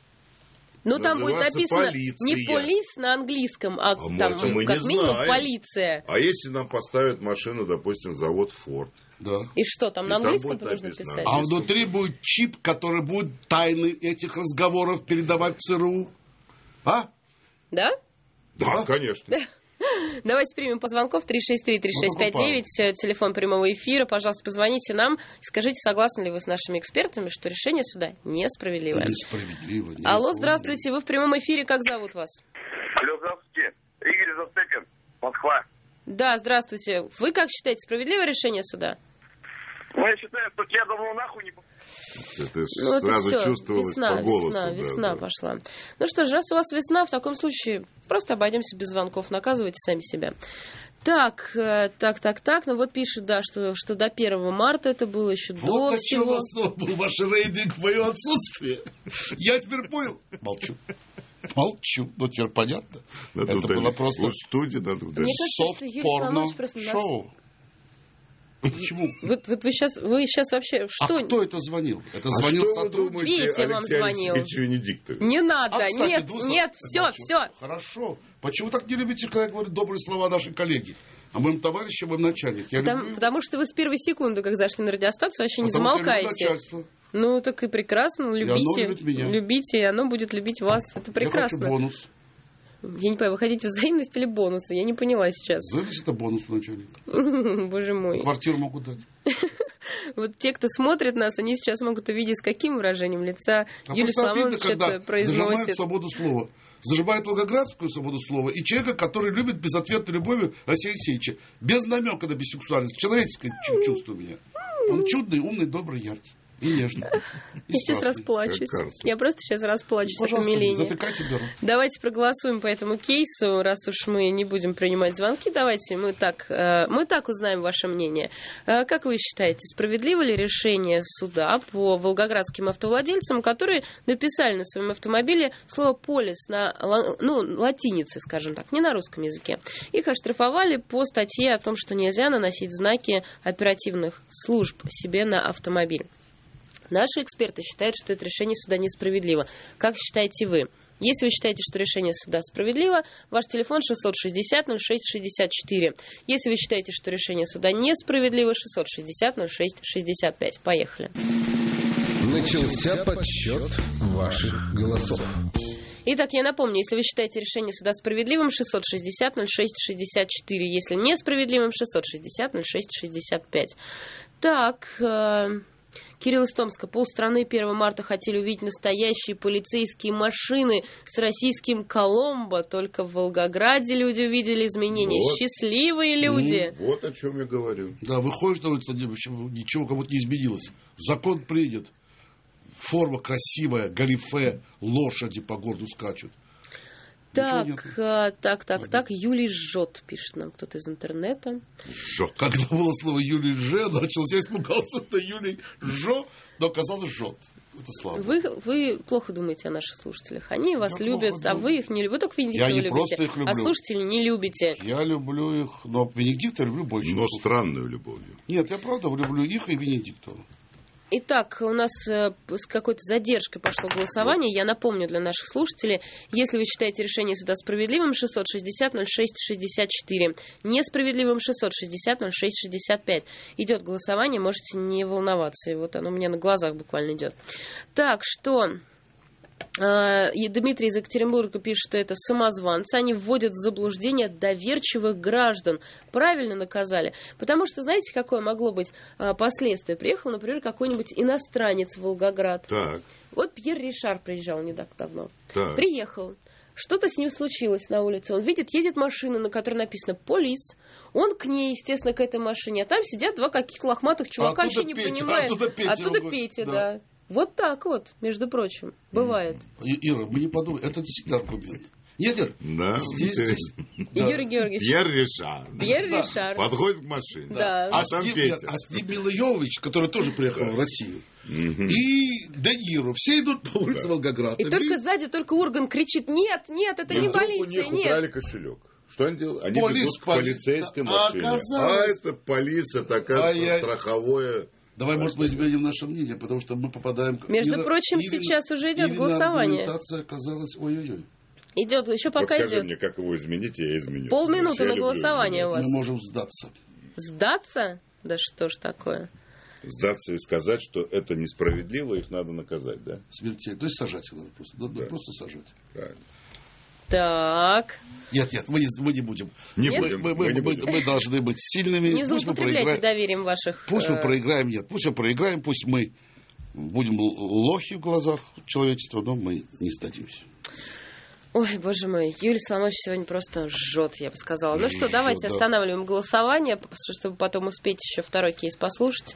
Speaker 2: Ну, там будет
Speaker 3: называться
Speaker 2: написано
Speaker 3: полиция.
Speaker 2: не полис на английском, а,
Speaker 3: А
Speaker 2: там,
Speaker 3: это мы
Speaker 2: как
Speaker 3: не
Speaker 2: минимум
Speaker 3: знаем.
Speaker 2: полиция.
Speaker 3: А если нам поставят машину, допустим, завод Форд?
Speaker 4: Да.
Speaker 2: И что, там
Speaker 3: И
Speaker 2: на
Speaker 3: там
Speaker 2: английском
Speaker 3: будет
Speaker 2: нужно
Speaker 3: написано
Speaker 2: писать?
Speaker 4: А внутри будет чип, который будет тайны этих разговоров передавать в ЦРУ. А?
Speaker 2: Да?
Speaker 3: Да,
Speaker 4: Да?
Speaker 3: конечно.
Speaker 2: Давайте примем по звонков три шесть три три шесть пять девять, телефон прямого эфира. Пожалуйста, позвоните нам и скажите, согласны ли вы с нашими экспертами, что решение суда несправедливое.
Speaker 4: Несправедливо. не
Speaker 2: Алло,
Speaker 4: помню.
Speaker 2: здравствуйте, вы в прямом эфире, как зовут вас?
Speaker 6: Алло, здравствуйте. Игорь Зацепин, Москва.
Speaker 2: Да, здравствуйте. Вы как считаете, справедливое решение суда?
Speaker 6: Ну, я считаю, что тебя давно нахуй не...
Speaker 3: Это
Speaker 2: Ну,
Speaker 3: сразу
Speaker 2: это всё.
Speaker 3: чувствовалось
Speaker 2: Весна,
Speaker 3: по голосу.
Speaker 2: Весна,
Speaker 3: да,
Speaker 2: весна
Speaker 3: да.
Speaker 2: пошла. Ну что ж, раз у вас весна, в таком случае просто обойдемся без звонков, наказывайте сами себя. Так, э, так, так, так. Ну вот пишет, да, что, что до первого марта это было еще
Speaker 4: Вот
Speaker 2: до
Speaker 4: на чем
Speaker 2: всего.
Speaker 4: основан был ваш рейдинг в мое отсутствие. Я теперь понял. Молчу. Молчу. Ну, теперь понятно.
Speaker 3: Надо
Speaker 4: Это
Speaker 3: удалить.
Speaker 4: было просто
Speaker 3: Вот студия надо удалить.
Speaker 2: Мне кажется, что Юрий
Speaker 4: софт-порно
Speaker 2: Соломонович просто нас...
Speaker 4: шоу. Почему?
Speaker 2: Вот, вот вы сейчас, вы сейчас вообще что?
Speaker 4: А кто это звонил? Это
Speaker 3: А
Speaker 4: звонил
Speaker 3: что вы
Speaker 4: сотрудник.
Speaker 3: думаете,
Speaker 2: Петя вам
Speaker 3: Алексей
Speaker 2: звонил.
Speaker 3: Алексеевич Венедиктович?
Speaker 2: Не надо,
Speaker 4: А, кстати,
Speaker 2: нет,
Speaker 4: двусот-
Speaker 2: нет, все,
Speaker 4: Молчу.
Speaker 2: все.
Speaker 4: Хорошо. Почему так не любите, когда говорят добрые слова наши коллеги? А моим товарищам, моим начальник. Я
Speaker 2: Потому,
Speaker 4: люблю...
Speaker 2: потому что вы с первой секунды, как зашли на радиостанцию, вообще не
Speaker 4: потому что я люблю
Speaker 2: замолкаете.
Speaker 4: начальство.
Speaker 2: Ну, так и прекрасно, любите.
Speaker 4: оно любит меня.
Speaker 2: Любите, и оно будет любить вас. Это
Speaker 4: Я
Speaker 2: прекрасно.
Speaker 4: хочу бонус.
Speaker 2: Я не понимаю, вы хотите взаимность или бонусы? Я не поняла сейчас.
Speaker 4: Завис это бонус у начальника.
Speaker 2: Боже мой.
Speaker 4: Квартиру могу дать.
Speaker 2: Вот те, кто смотрит нас, они сейчас могут увидеть, с каким выражением лица
Speaker 4: А
Speaker 2: Юлия
Speaker 4: просто обидно,
Speaker 2: Соломонович
Speaker 4: когда
Speaker 2: это произносит.
Speaker 4: зажимают свободу слова. Зажимает волгоградскую свободу слова и человека, который любит безответной любовью Алексея Алексеевича. Без намека на бисексуальность. Человеческое чу- чувство у меня. Он чудный, умный, добрый, яркий. И нежный. И
Speaker 2: Я сейчас
Speaker 4: страстный.
Speaker 2: расплачусь.
Speaker 3: Как Карлсон.
Speaker 2: Я просто сейчас расплачусь от
Speaker 4: Пожалуйста, не
Speaker 2: умиления.
Speaker 4: затыкайте дорогу.
Speaker 2: Давайте проголосуем по этому кейсу, раз уж мы не будем принимать звонки. Давайте мы так, э, мы так узнаем ваше мнение. Э, Как вы считаете, справедливо ли решение суда по волгоградским автовладельцам, которые написали на своем автомобиле слово «полис» на ла- ну, латинице, скажем так, не на русском языке? Их оштрафовали по статье о том, что нельзя наносить знаки оперативных служб себе на автомобиль. Наши эксперты считают, что это решение суда несправедливо. Как считаете вы? Если вы считаете, что решение суда справедливо, ваш телефон шестьсот шестьдесят ноль шесть шестьдесят четыре. Если вы считаете, что решение суда несправедливо, шестьсот шестьдесят ноль шесть шестьдесят пять. Поехали.
Speaker 7: Начался подсчет ваших голосов.
Speaker 2: Итак, я напомню, если вы считаете решение суда справедливым, шестьсот шестьдесят ноль шесть шестьдесят четыре. Если несправедливым, шестьсот шестьдесят ноль шесть шестьдесят пять. Так... Э- Кирилл из Томска. Полстраны первого марта хотели увидеть настоящие полицейские машины с российским Коломбо. Только в Волгограде люди увидели изменения.
Speaker 3: Вот.
Speaker 2: Счастливые люди.
Speaker 3: Вот о чем я говорю.
Speaker 4: Да, выходишь на улицу, ничего как будто не изменилось. Закон принят. Форма красивая, галифе, лошади по городу скачут.
Speaker 2: Так,
Speaker 4: Ничего
Speaker 2: а, так, так, так. Юлий жжет, пишет нам кто-то из интернета.
Speaker 3: Жжет.
Speaker 4: Когда было слово Юлий Ж, начался, я испугался, что Юлий Жо, но оказалось жжет. Это слава.
Speaker 2: Вы, вы плохо думаете о наших слушателях. Они вас
Speaker 4: Я
Speaker 2: любят,
Speaker 4: плохо
Speaker 2: а
Speaker 4: думаю.
Speaker 2: вы их не любите. Вы только Венедиктова
Speaker 4: Я не
Speaker 2: любите,
Speaker 4: просто их люблю.
Speaker 2: а слушателей не любите.
Speaker 4: Я люблю их, но Венедиктова люблю больше.
Speaker 3: Но странную любовью.
Speaker 4: Нет, я правда люблю их и Венедиктова.
Speaker 2: Итак, у нас э, с какой-то задержкой пошло голосование. Я напомню для наших слушателей, если вы считаете решение суда справедливым, шестьсот шестьдесят ноль шесть шестьдесят четыре, несправедливым шестьсот шестьдесят ноль шесть шестьдесят пять. Идет голосование, можете не волноваться. И вот оно у меня на глазах буквально идет. Так, что... И Дмитрий из Екатеринбурга пишет, что это самозванцы. Они вводят в заблуждение доверчивых граждан. Правильно наказали. Потому что, знаете, какое могло быть а, последствие? Приехал, например, какой-нибудь иностранец в Волгоград.
Speaker 3: Так,
Speaker 2: Вот Пьер Ришар приезжал не так давно.
Speaker 3: так.
Speaker 2: Приехал. Что-то с ним случилось на улице. Он видит, едет машина, на которой написано «Полис». Он к ней, естественно, к этой машине. А там сидят два каких лохматых чувака,
Speaker 4: А
Speaker 2: вообще
Speaker 4: оттуда
Speaker 2: не
Speaker 4: Петя,
Speaker 2: понимают.
Speaker 4: оттуда Петя
Speaker 2: Оттуда
Speaker 4: будет,
Speaker 2: Петя,
Speaker 4: да.
Speaker 2: да. Вот так вот, между прочим, бывает.
Speaker 4: И, Ира, мы не подумаем, это действительно аргумент. Нет, нет,
Speaker 3: Да,
Speaker 4: здесь, здесь.
Speaker 2: И
Speaker 4: да.
Speaker 2: Юрий Георгиевич.
Speaker 3: Пьер Ришар.
Speaker 2: Пьер
Speaker 4: Да.
Speaker 2: Ришар.
Speaker 3: Подходит к машине.
Speaker 2: Да.
Speaker 3: А
Speaker 4: А,
Speaker 3: там
Speaker 4: Стив,
Speaker 3: Петя.
Speaker 4: нет, а Стив Милойович, который тоже приехал в Россию, и Де Ниро, все идут по улице Волгограда.
Speaker 2: И только сзади только Урган кричит: нет, нет, это
Speaker 3: И
Speaker 2: не
Speaker 3: вдруг у
Speaker 2: полиция,
Speaker 3: них
Speaker 2: нет.
Speaker 3: украли кошелек. Что они делают? Они
Speaker 4: Полис,
Speaker 3: ведут к
Speaker 4: полис.
Speaker 3: полицейской
Speaker 4: А
Speaker 3: машине. А
Speaker 4: оказалось-
Speaker 3: это полис, это, оказывается,
Speaker 4: А я-
Speaker 3: страховое...
Speaker 4: Давай, может, мы изменим наше мнение, потому что мы попадаем...
Speaker 2: Между
Speaker 4: Ирина-
Speaker 2: прочим,
Speaker 4: Ирина-
Speaker 2: сейчас уже идет
Speaker 4: Ирина
Speaker 2: голосование.
Speaker 4: аргументация оказалась... Ой-ой-ой.
Speaker 2: Идет, еще
Speaker 3: Вот
Speaker 2: пока
Speaker 3: скажи
Speaker 2: идет.
Speaker 3: мне, как его изменить, я изменю.
Speaker 2: Полминуты
Speaker 3: Я
Speaker 2: на
Speaker 3: люблю
Speaker 2: голосование у
Speaker 3: изменять.
Speaker 2: вас.
Speaker 4: Мы можем сдаться.
Speaker 2: Сдаться? Да что ж такое?
Speaker 3: Сдаться и сказать, что это несправедливо, их надо наказать, да?
Speaker 4: Смертельно. То есть сажать их надо просто. Надо
Speaker 3: Да.
Speaker 4: просто сажать.
Speaker 3: Правильно.
Speaker 2: Так.
Speaker 4: Нет, нет, мы не, мы не будем.
Speaker 3: Не
Speaker 2: Нет?
Speaker 3: будем,
Speaker 4: Мы, мы-
Speaker 3: мы не
Speaker 4: мы-
Speaker 3: будем.
Speaker 4: мы должны быть сильными.
Speaker 2: Не
Speaker 4: Пусть мы
Speaker 2: злоупотребляйте
Speaker 4: проиграем.
Speaker 2: доверием ваших...
Speaker 4: Пусть мы
Speaker 2: э,
Speaker 4: проиграем, нет. Пусть мы проиграем, пусть мы будем л- лохи в глазах человечества, но мы не сдадимся.
Speaker 2: Ой, боже мой, Юлия Соломонович сегодня просто жжет, я бы сказала. Ну что, давайте
Speaker 4: да.
Speaker 2: останавливаем голосование, чтобы потом успеть еще второй кейс послушать.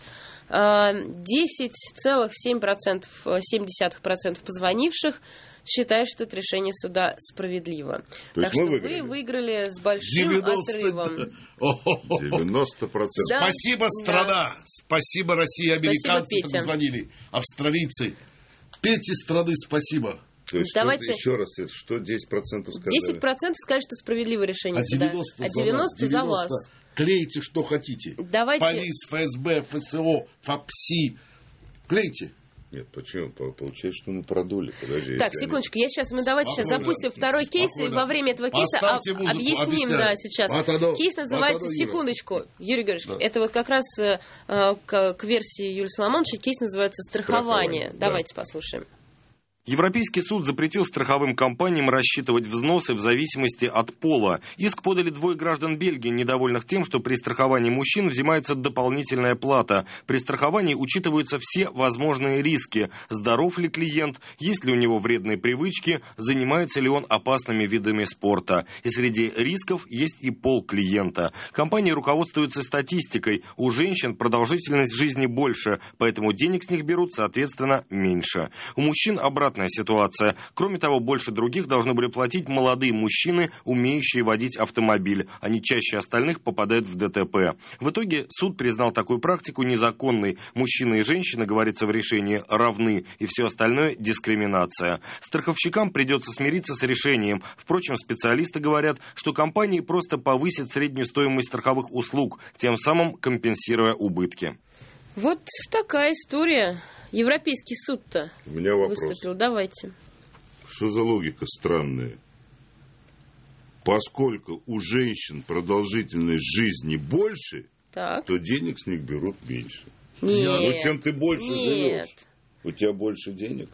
Speaker 2: десять целых семь десятых процента позвонивших считают, что это решение суда справедливо.
Speaker 3: То
Speaker 2: так
Speaker 3: есть
Speaker 2: что
Speaker 3: мы выиграли.
Speaker 2: вы выиграли с большим
Speaker 4: девяносто
Speaker 2: отрывом.
Speaker 3: девяносто процентов.
Speaker 2: Да.
Speaker 4: Спасибо, страна. Спасибо, Россия. Американцы
Speaker 2: Петя.
Speaker 4: позвонили. Австралийцы. Пете страны спасибо.
Speaker 3: То есть,
Speaker 2: Давайте.
Speaker 3: еще раз, это что, десять процентов сказали?
Speaker 2: десять процентов скажут, что справедливое решение
Speaker 4: А
Speaker 2: суда.
Speaker 4: девяносто
Speaker 2: А
Speaker 4: за
Speaker 2: девяносто
Speaker 4: вас.
Speaker 2: за
Speaker 4: девяносто.
Speaker 2: вас.
Speaker 4: Клейте, что хотите.
Speaker 2: Давайте.
Speaker 4: Полис, ФСБ, ФСО, ФАПСИ. Клейте.
Speaker 3: Нет, почему? Получается, что мы продули. Подожди.
Speaker 2: Так,
Speaker 3: если
Speaker 2: секундочку, я сейчас, мы давайте сейчас
Speaker 4: Спокойно.
Speaker 2: запустим второй кейс, и
Speaker 4: Спокойно.
Speaker 2: во время этого кейса
Speaker 4: Поставьте
Speaker 2: об-
Speaker 4: музыку,
Speaker 2: объясним,
Speaker 4: объясняю.
Speaker 2: да, сейчас.
Speaker 4: Вот оно,
Speaker 2: Кейс
Speaker 4: вот
Speaker 2: называется,
Speaker 4: оно, Юра.
Speaker 2: секундочку, Юрий Георгиевич,
Speaker 4: Да.
Speaker 2: это вот как раз э, к, к версии Юлии Соломоновича, кейс называется «Страхование».
Speaker 3: Страхование, да.
Speaker 2: Давайте послушаем.
Speaker 5: Европейский суд запретил страховым компаниям рассчитывать взносы в зависимости от пола. Иск подали двое граждан Бельгии, недовольных тем, что при страховании мужчин взимается дополнительная плата. При страховании учитываются все возможные риски. Здоров ли клиент, есть ли у него вредные привычки, занимается ли он опасными видами спорта. И среди рисков есть и пол клиента. Компании руководствуются статистикой. У женщин продолжительность жизни больше, поэтому денег с них берут, соответственно, меньше. У мужчин обратно ситуация. Кроме того, больше других должны были платить молодые мужчины, умеющие водить автомобиль. Они чаще остальных попадают в ДТП. В итоге суд признал такую практику незаконной. Мужчины и женщины, говорится в решении, равны, и все остальное – дискриминация. Страховщикам придется смириться с решением. Впрочем, специалисты говорят, что компании просто повысят среднюю стоимость страховых услуг, тем самым компенсируя убытки.
Speaker 2: Вот такая история. Европейский суд-то
Speaker 3: У меня вопрос.
Speaker 2: выступил. Давайте.
Speaker 3: Что за логика странная? Поскольку у женщин продолжительность жизни больше,
Speaker 2: Так.
Speaker 3: то денег с них берут меньше.
Speaker 2: Нет.
Speaker 3: Ну, чем ты больше
Speaker 2: Нет.
Speaker 3: живешь, у тебя больше денег.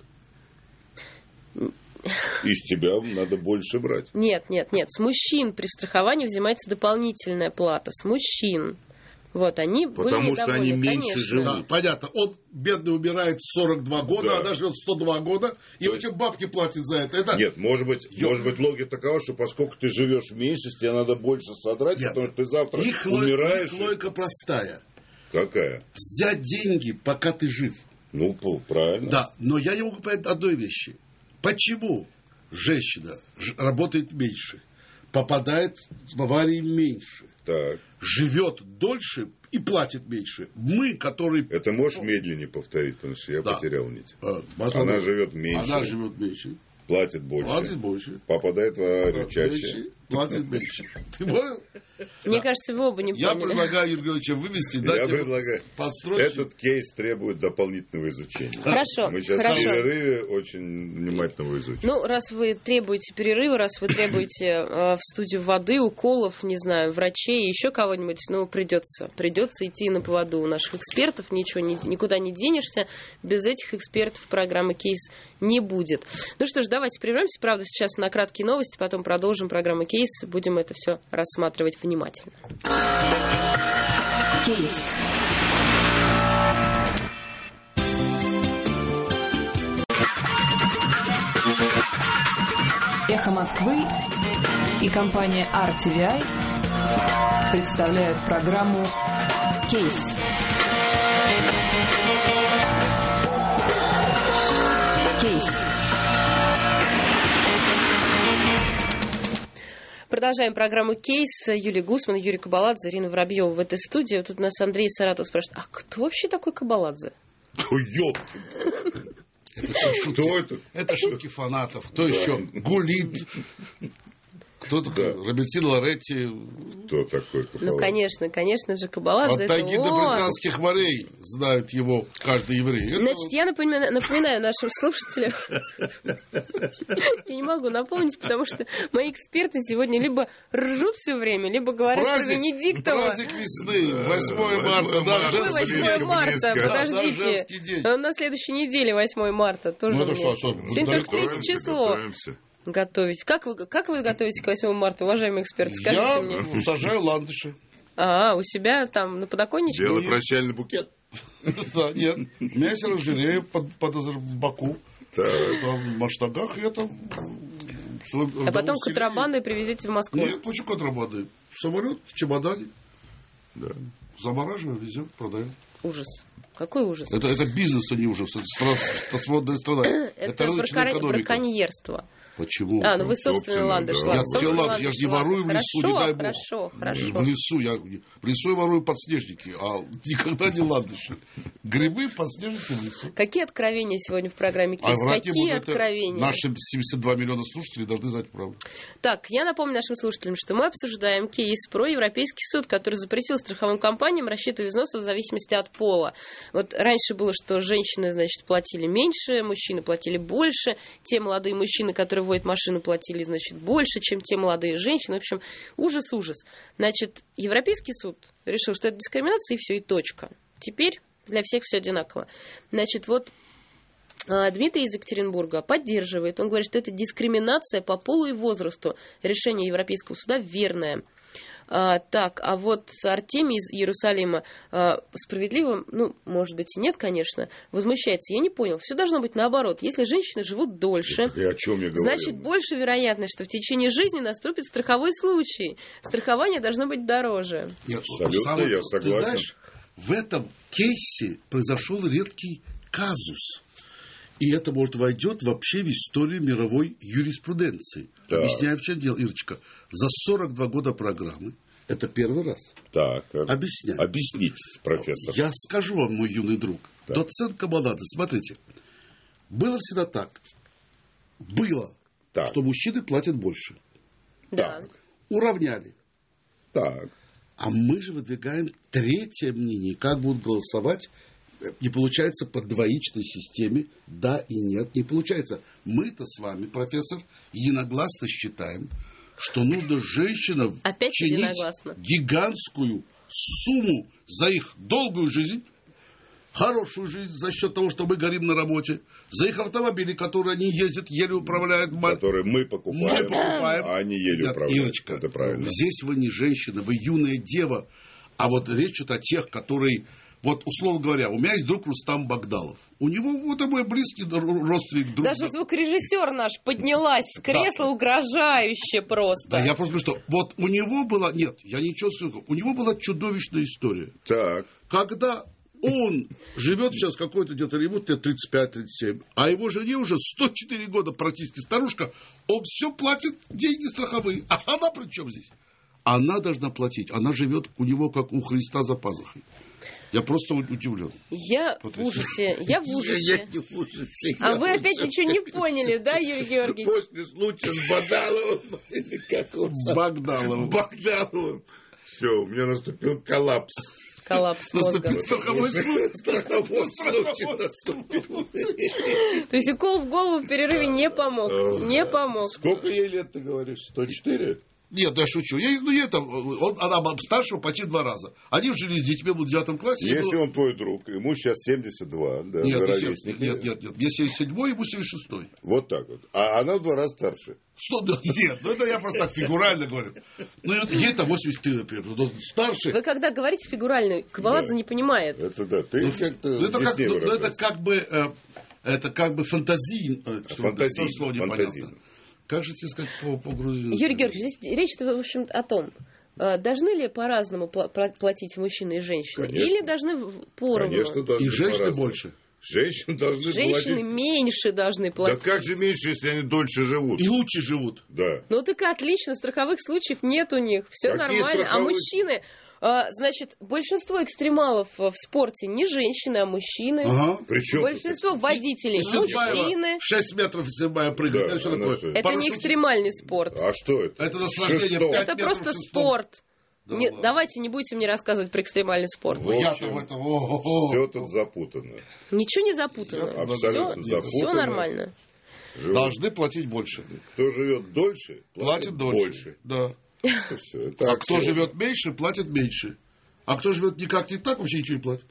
Speaker 3: И с тебя надо больше брать.
Speaker 2: Нет, нет, нет. С мужчин при страховании взимается дополнительная плата. С мужчин. Вот, они
Speaker 3: Потому
Speaker 2: были
Speaker 3: что
Speaker 2: недовольны,
Speaker 3: они меньше
Speaker 2: конечно.
Speaker 3: живут.
Speaker 4: Да, понятно. Он, бедный, умирает в сорок два года,
Speaker 3: Да.
Speaker 4: она живет сто два года, и
Speaker 3: То
Speaker 4: очень бабки платит за это. это...
Speaker 3: Нет, может быть,
Speaker 4: Ё-
Speaker 3: может быть, логика такова, что поскольку ты живешь меньше, с тебя надо больше содрать,
Speaker 4: Нет.
Speaker 3: потому что ты завтра
Speaker 4: Их, ло-
Speaker 3: умираешь.
Speaker 4: их логика простая.
Speaker 3: Какая?
Speaker 4: Взять деньги, пока ты жив.
Speaker 3: Ну, п- правильно.
Speaker 4: Да, но я не могу понять одной вещи. Почему женщина ж- работает меньше, попадает в аварии меньше,
Speaker 3: Так.
Speaker 4: живет дольше и платит меньше? Мы, которые...
Speaker 3: Это можешь медленнее повторить, потому что я
Speaker 4: Да.
Speaker 3: потерял нить.
Speaker 4: э,
Speaker 3: Она живет меньше.
Speaker 4: Она живет меньше,
Speaker 3: Платит больше.
Speaker 4: платит больше.
Speaker 3: Попадает в аварию
Speaker 4: платит
Speaker 3: чаще.
Speaker 4: меньше, платит меньше. Ты понял?
Speaker 2: Мне кажется, вы оба не
Speaker 4: Я
Speaker 2: поняли.
Speaker 4: предлагаю Юрию Георгиевичу вывести,
Speaker 3: Я
Speaker 4: дать ему
Speaker 3: предлагаю.
Speaker 4: подстрочник.
Speaker 3: Этот кейс требует дополнительного изучения.
Speaker 2: Хорошо,
Speaker 3: Мы сейчас
Speaker 2: хорошо.
Speaker 3: в перерыве очень внимательно его изучим.
Speaker 2: Ну, раз вы требуете перерыва, раз вы требуете э, в студию воды, уколов, не знаю, врачей, еще кого-нибудь, ну, придется. Придется идти на поводу у наших экспертов, ничего, ни- никуда не денешься. Без этих экспертов программы «Кейс» не будет. Ну что ж, давайте прервемся. Правда, сейчас на краткие новости, потом продолжим программу «Кейс». Будем это все рассматривать внимательно.
Speaker 1: Кейс. Эхо Москвы и компания ар ти ви ай представляют программу «Кейс». Кейс.
Speaker 2: Продолжаем программу «Кейс». Юлия Гусман, Юрий Кабаладзе, Ирина Воробьева в этой студии. Тут нас Андрей Саратов спрашивает, а кто вообще такой Кабаладзе?
Speaker 3: О, ёп!
Speaker 4: Это все шутки.
Speaker 3: Кто это?
Speaker 4: Это шутки фанатов. Кто еще? Гулит. Кто такой?
Speaker 3: Да.
Speaker 4: Робертин Лоретти.
Speaker 3: Кто такой?
Speaker 2: Ну, конечно, конечно же, Кабаладзе.
Speaker 4: От
Speaker 2: это
Speaker 4: тайги до
Speaker 2: он.
Speaker 4: британских морей знает его каждый еврей. Это
Speaker 2: Значит, я напоминаю, напоминаю нашим слушателям, я не могу напомнить, потому что мои эксперты сегодня либо ржут все время, либо говорят про
Speaker 4: праздник,
Speaker 2: Венедиктова.
Speaker 4: праздник весны, восьмое марта. Да,
Speaker 3: марта.
Speaker 2: Какой
Speaker 4: женский
Speaker 2: восьмое
Speaker 4: день.
Speaker 2: марта?
Speaker 3: близко.
Speaker 4: Да,
Speaker 2: Подождите.
Speaker 4: женский день.
Speaker 2: Он на следующей неделе, восьмое марта. Тоже
Speaker 4: Ну, это
Speaker 2: мне.
Speaker 4: что, что?
Speaker 2: Сегодня только
Speaker 4: Готовимся,
Speaker 2: третье число.
Speaker 3: готовимся.
Speaker 2: Готовить. Как вы, как вы готовитесь к восьмому марта, уважаемые эксперты? Скажите
Speaker 4: Я
Speaker 2: мне.
Speaker 4: сажаю ландыши.
Speaker 2: А, у себя там на подоконничке?
Speaker 3: Белый прощальный букет.
Speaker 4: Да, нет. У меня есть оранжерея под, под боку.
Speaker 3: Так.
Speaker 4: Там в Маштагах я там
Speaker 2: А потом контрабандой привезете в Москву.
Speaker 4: Нет, почему контрабандой? Самолет, в чемодане. Да. Замораживаем, везем, продаем.
Speaker 2: Ужас. Какой ужас?
Speaker 4: Это, это бизнес, а не ужас. Это, страна, это свободная страна.
Speaker 2: Это,
Speaker 4: это рыночная
Speaker 2: бракон...
Speaker 4: экономика.
Speaker 2: браконьерство.
Speaker 4: Почему?
Speaker 2: А, ну вы собственный ландыш.
Speaker 4: Да. Я, я, ладно, я же не ворую в лесу,
Speaker 2: хорошо,
Speaker 4: не дай бог.
Speaker 2: Хорошо, хорошо.
Speaker 4: В лесу, я в лесу я ворую подснежники, а никогда не ландыши. Грибы, подснежники в лесу.
Speaker 2: Какие откровения сегодня в программе «Кейс»?
Speaker 4: А
Speaker 2: Какие откровения?
Speaker 4: Наши семьдесят два миллиона слушателей должны знать правду.
Speaker 2: Так, я напомню нашим слушателям, что мы обсуждаем кейс про Европейский суд, который запретил страховым компаниям рассчитывать взносы в зависимости от пола. Вот раньше было, что женщины, значит, платили меньше, мужчины платили больше, те молодые мужчины, которые водят машину, платили, значит, больше, чем те молодые женщины. В общем, ужас-ужас. Значит, Европейский суд решил, что это дискриминация, и все, и точка. Теперь для всех все одинаково. Значит, вот Дмитрий из Екатеринбурга поддерживает. Он говорит, что это дискриминация по полу и возрасту. Решение Европейского суда верное. А, так, а вот Артемий из Иерусалима а, справедливо, ну, может быть, и нет, конечно, возмущается. Я не понял, все должно быть наоборот. Если женщины живут дольше,
Speaker 3: и о чем я говорю?
Speaker 2: Значит, больше вероятность, что в течение жизни наступит страховой случай. Страхование должно быть дороже.
Speaker 4: Нет,
Speaker 3: абсолютно,
Speaker 4: самое,
Speaker 3: я согласен.
Speaker 4: Ты знаешь, в этом кейсе произошел редкий казус. И это, может, войдет вообще в историю мировой юриспруденции. Да. Объясняю, в чем дело, Ирочка. За сорок два года программы, это первый раз.
Speaker 3: Так,
Speaker 4: объясняю.
Speaker 3: Объясните, профессор.
Speaker 4: Я скажу вам, мой юный друг.
Speaker 3: Так.
Speaker 4: Доцент Камалады, смотрите. Было всегда так. Было,
Speaker 3: так.
Speaker 4: что мужчины платят больше.
Speaker 2: Да.
Speaker 4: Так. Уравняли.
Speaker 3: Так.
Speaker 4: А мы же выдвигаем третье мнение. Как будут голосовать? Не получается по двоичной системе. Да и нет, не получается. Мы-то с вами, профессор, единогласно считаем, что нужно женщинам
Speaker 2: Опять
Speaker 4: чинить
Speaker 2: единогласно.
Speaker 4: гигантскую сумму за их долгую жизнь, хорошую жизнь за счет того, что мы горим на работе, за их автомобили, которые они ездят, еле управляют.
Speaker 3: Которые мы покупаем,
Speaker 4: мы покупаем.
Speaker 3: А они еле
Speaker 4: Нет,
Speaker 3: управляют.
Speaker 4: Ирочка,
Speaker 3: это правильно.
Speaker 4: Здесь вы не женщина, вы юная дева. А вот речь идет о тех, которые... Вот, условно говоря, у меня есть друг Рустам Багдалов. У него вот и мой близкий родственник. Друг.
Speaker 2: Даже звукорежиссер наш поднялась с кресла, да. Угрожающе просто.
Speaker 4: Да, я просто говорю, что вот у него была... Нет, я ничего не скажу. У него была чудовищная история.
Speaker 3: Так.
Speaker 4: Когда он живет сейчас какой-то где-то, ему тридцать пять тридцать семь, а его жене уже сто четыре года практически старушка, он все платит деньги страховые. А она при чем здесь? Она должна платить. Она живет у него, как у Христа за пазухой. Я просто удивлен.
Speaker 2: Я в ужасе. Я в ужасе.
Speaker 3: Я, я не в ужасе.
Speaker 2: А вы опять ничего не поняли, да, Юрий Георгиевич?
Speaker 3: После случая с Багдаловым. Как он сам?
Speaker 4: Багдаловым.
Speaker 3: Багдаловым. Все, у меня наступил коллапс.
Speaker 2: Коллапс мозга.
Speaker 4: Страховой случай.
Speaker 3: Страховой случай наступил.
Speaker 2: То есть укол в голову в перерыве не помог. Не помог.
Speaker 3: Сколько ей лет, ты говоришь? сто четыре?
Speaker 4: Нет, я шучу. Я, ну, я там, он, она старше почти два раза. Они жили с детьми, был в девятом классе.
Speaker 3: Если
Speaker 4: было...
Speaker 3: он твой друг, ему сейчас семьдесят два, да,
Speaker 4: нет,
Speaker 3: ровесник.
Speaker 4: Нет, нет, нет. Мне семьдесят седьмой, ему семьдесят шестой.
Speaker 3: Вот так вот. А она в два раза старше.
Speaker 4: Что? Нет, ну это я просто так фигурально говорю. Ну, ей-то восемьдесят три, например. Старше.
Speaker 2: Вы когда говорите фигурально, Каваладзе
Speaker 3: да.
Speaker 2: не понимает.
Speaker 3: Это да, ты
Speaker 4: ну,
Speaker 3: как-то
Speaker 4: ну, это, как, ну,
Speaker 3: это
Speaker 4: как бы... Э, это как бы фантазии...
Speaker 3: Фантазийно.
Speaker 4: Слово непонятно. Как же тебе сказать по, по грузину?
Speaker 2: Юрий Георгиевич, здесь речь, в общем, о том, должны ли по-разному платить мужчины и женщины?
Speaker 3: Конечно.
Speaker 2: Или должны поровну?
Speaker 3: Конечно, должны.
Speaker 4: И женщины
Speaker 3: по-разному.
Speaker 4: больше?
Speaker 3: Женщины должны
Speaker 2: Женщины
Speaker 3: платить...
Speaker 2: меньше должны платить.
Speaker 3: Да как же меньше, если они дольше живут?
Speaker 4: И лучше живут.
Speaker 3: Да.
Speaker 2: Ну так отлично, страховых случаев нет у них, все
Speaker 3: Какие
Speaker 2: нормально.
Speaker 3: страховые...
Speaker 2: А мужчины... Значит, большинство экстремалов в спорте не женщины, а мужчины.
Speaker 4: Ага.
Speaker 3: Причем
Speaker 2: большинство водителей мужчины.
Speaker 4: шесть метров Симбаева прыгает.
Speaker 3: Да,
Speaker 4: это что такое?
Speaker 3: что?
Speaker 2: Это
Speaker 4: Парашют...
Speaker 2: не экстремальный спорт.
Speaker 3: А что это?
Speaker 4: Это наслаждение.
Speaker 2: Это просто спорт.
Speaker 4: Да,
Speaker 2: не,
Speaker 4: да.
Speaker 2: Давайте не будете мне рассказывать про экстремальный спорт.
Speaker 3: В общем, все тут запутано.
Speaker 2: Ничего не запутано.
Speaker 3: Абсолютно
Speaker 2: все,
Speaker 3: запутано.
Speaker 2: Все нормально.
Speaker 3: Живут.
Speaker 4: Должны платить больше.
Speaker 3: Кто живет дольше, платит,
Speaker 4: платит дольше.
Speaker 3: больше.
Speaker 4: Да.
Speaker 3: Все, это
Speaker 4: а кто живет меньше, платит меньше. А кто живет никак не так, вообще ничего не платит.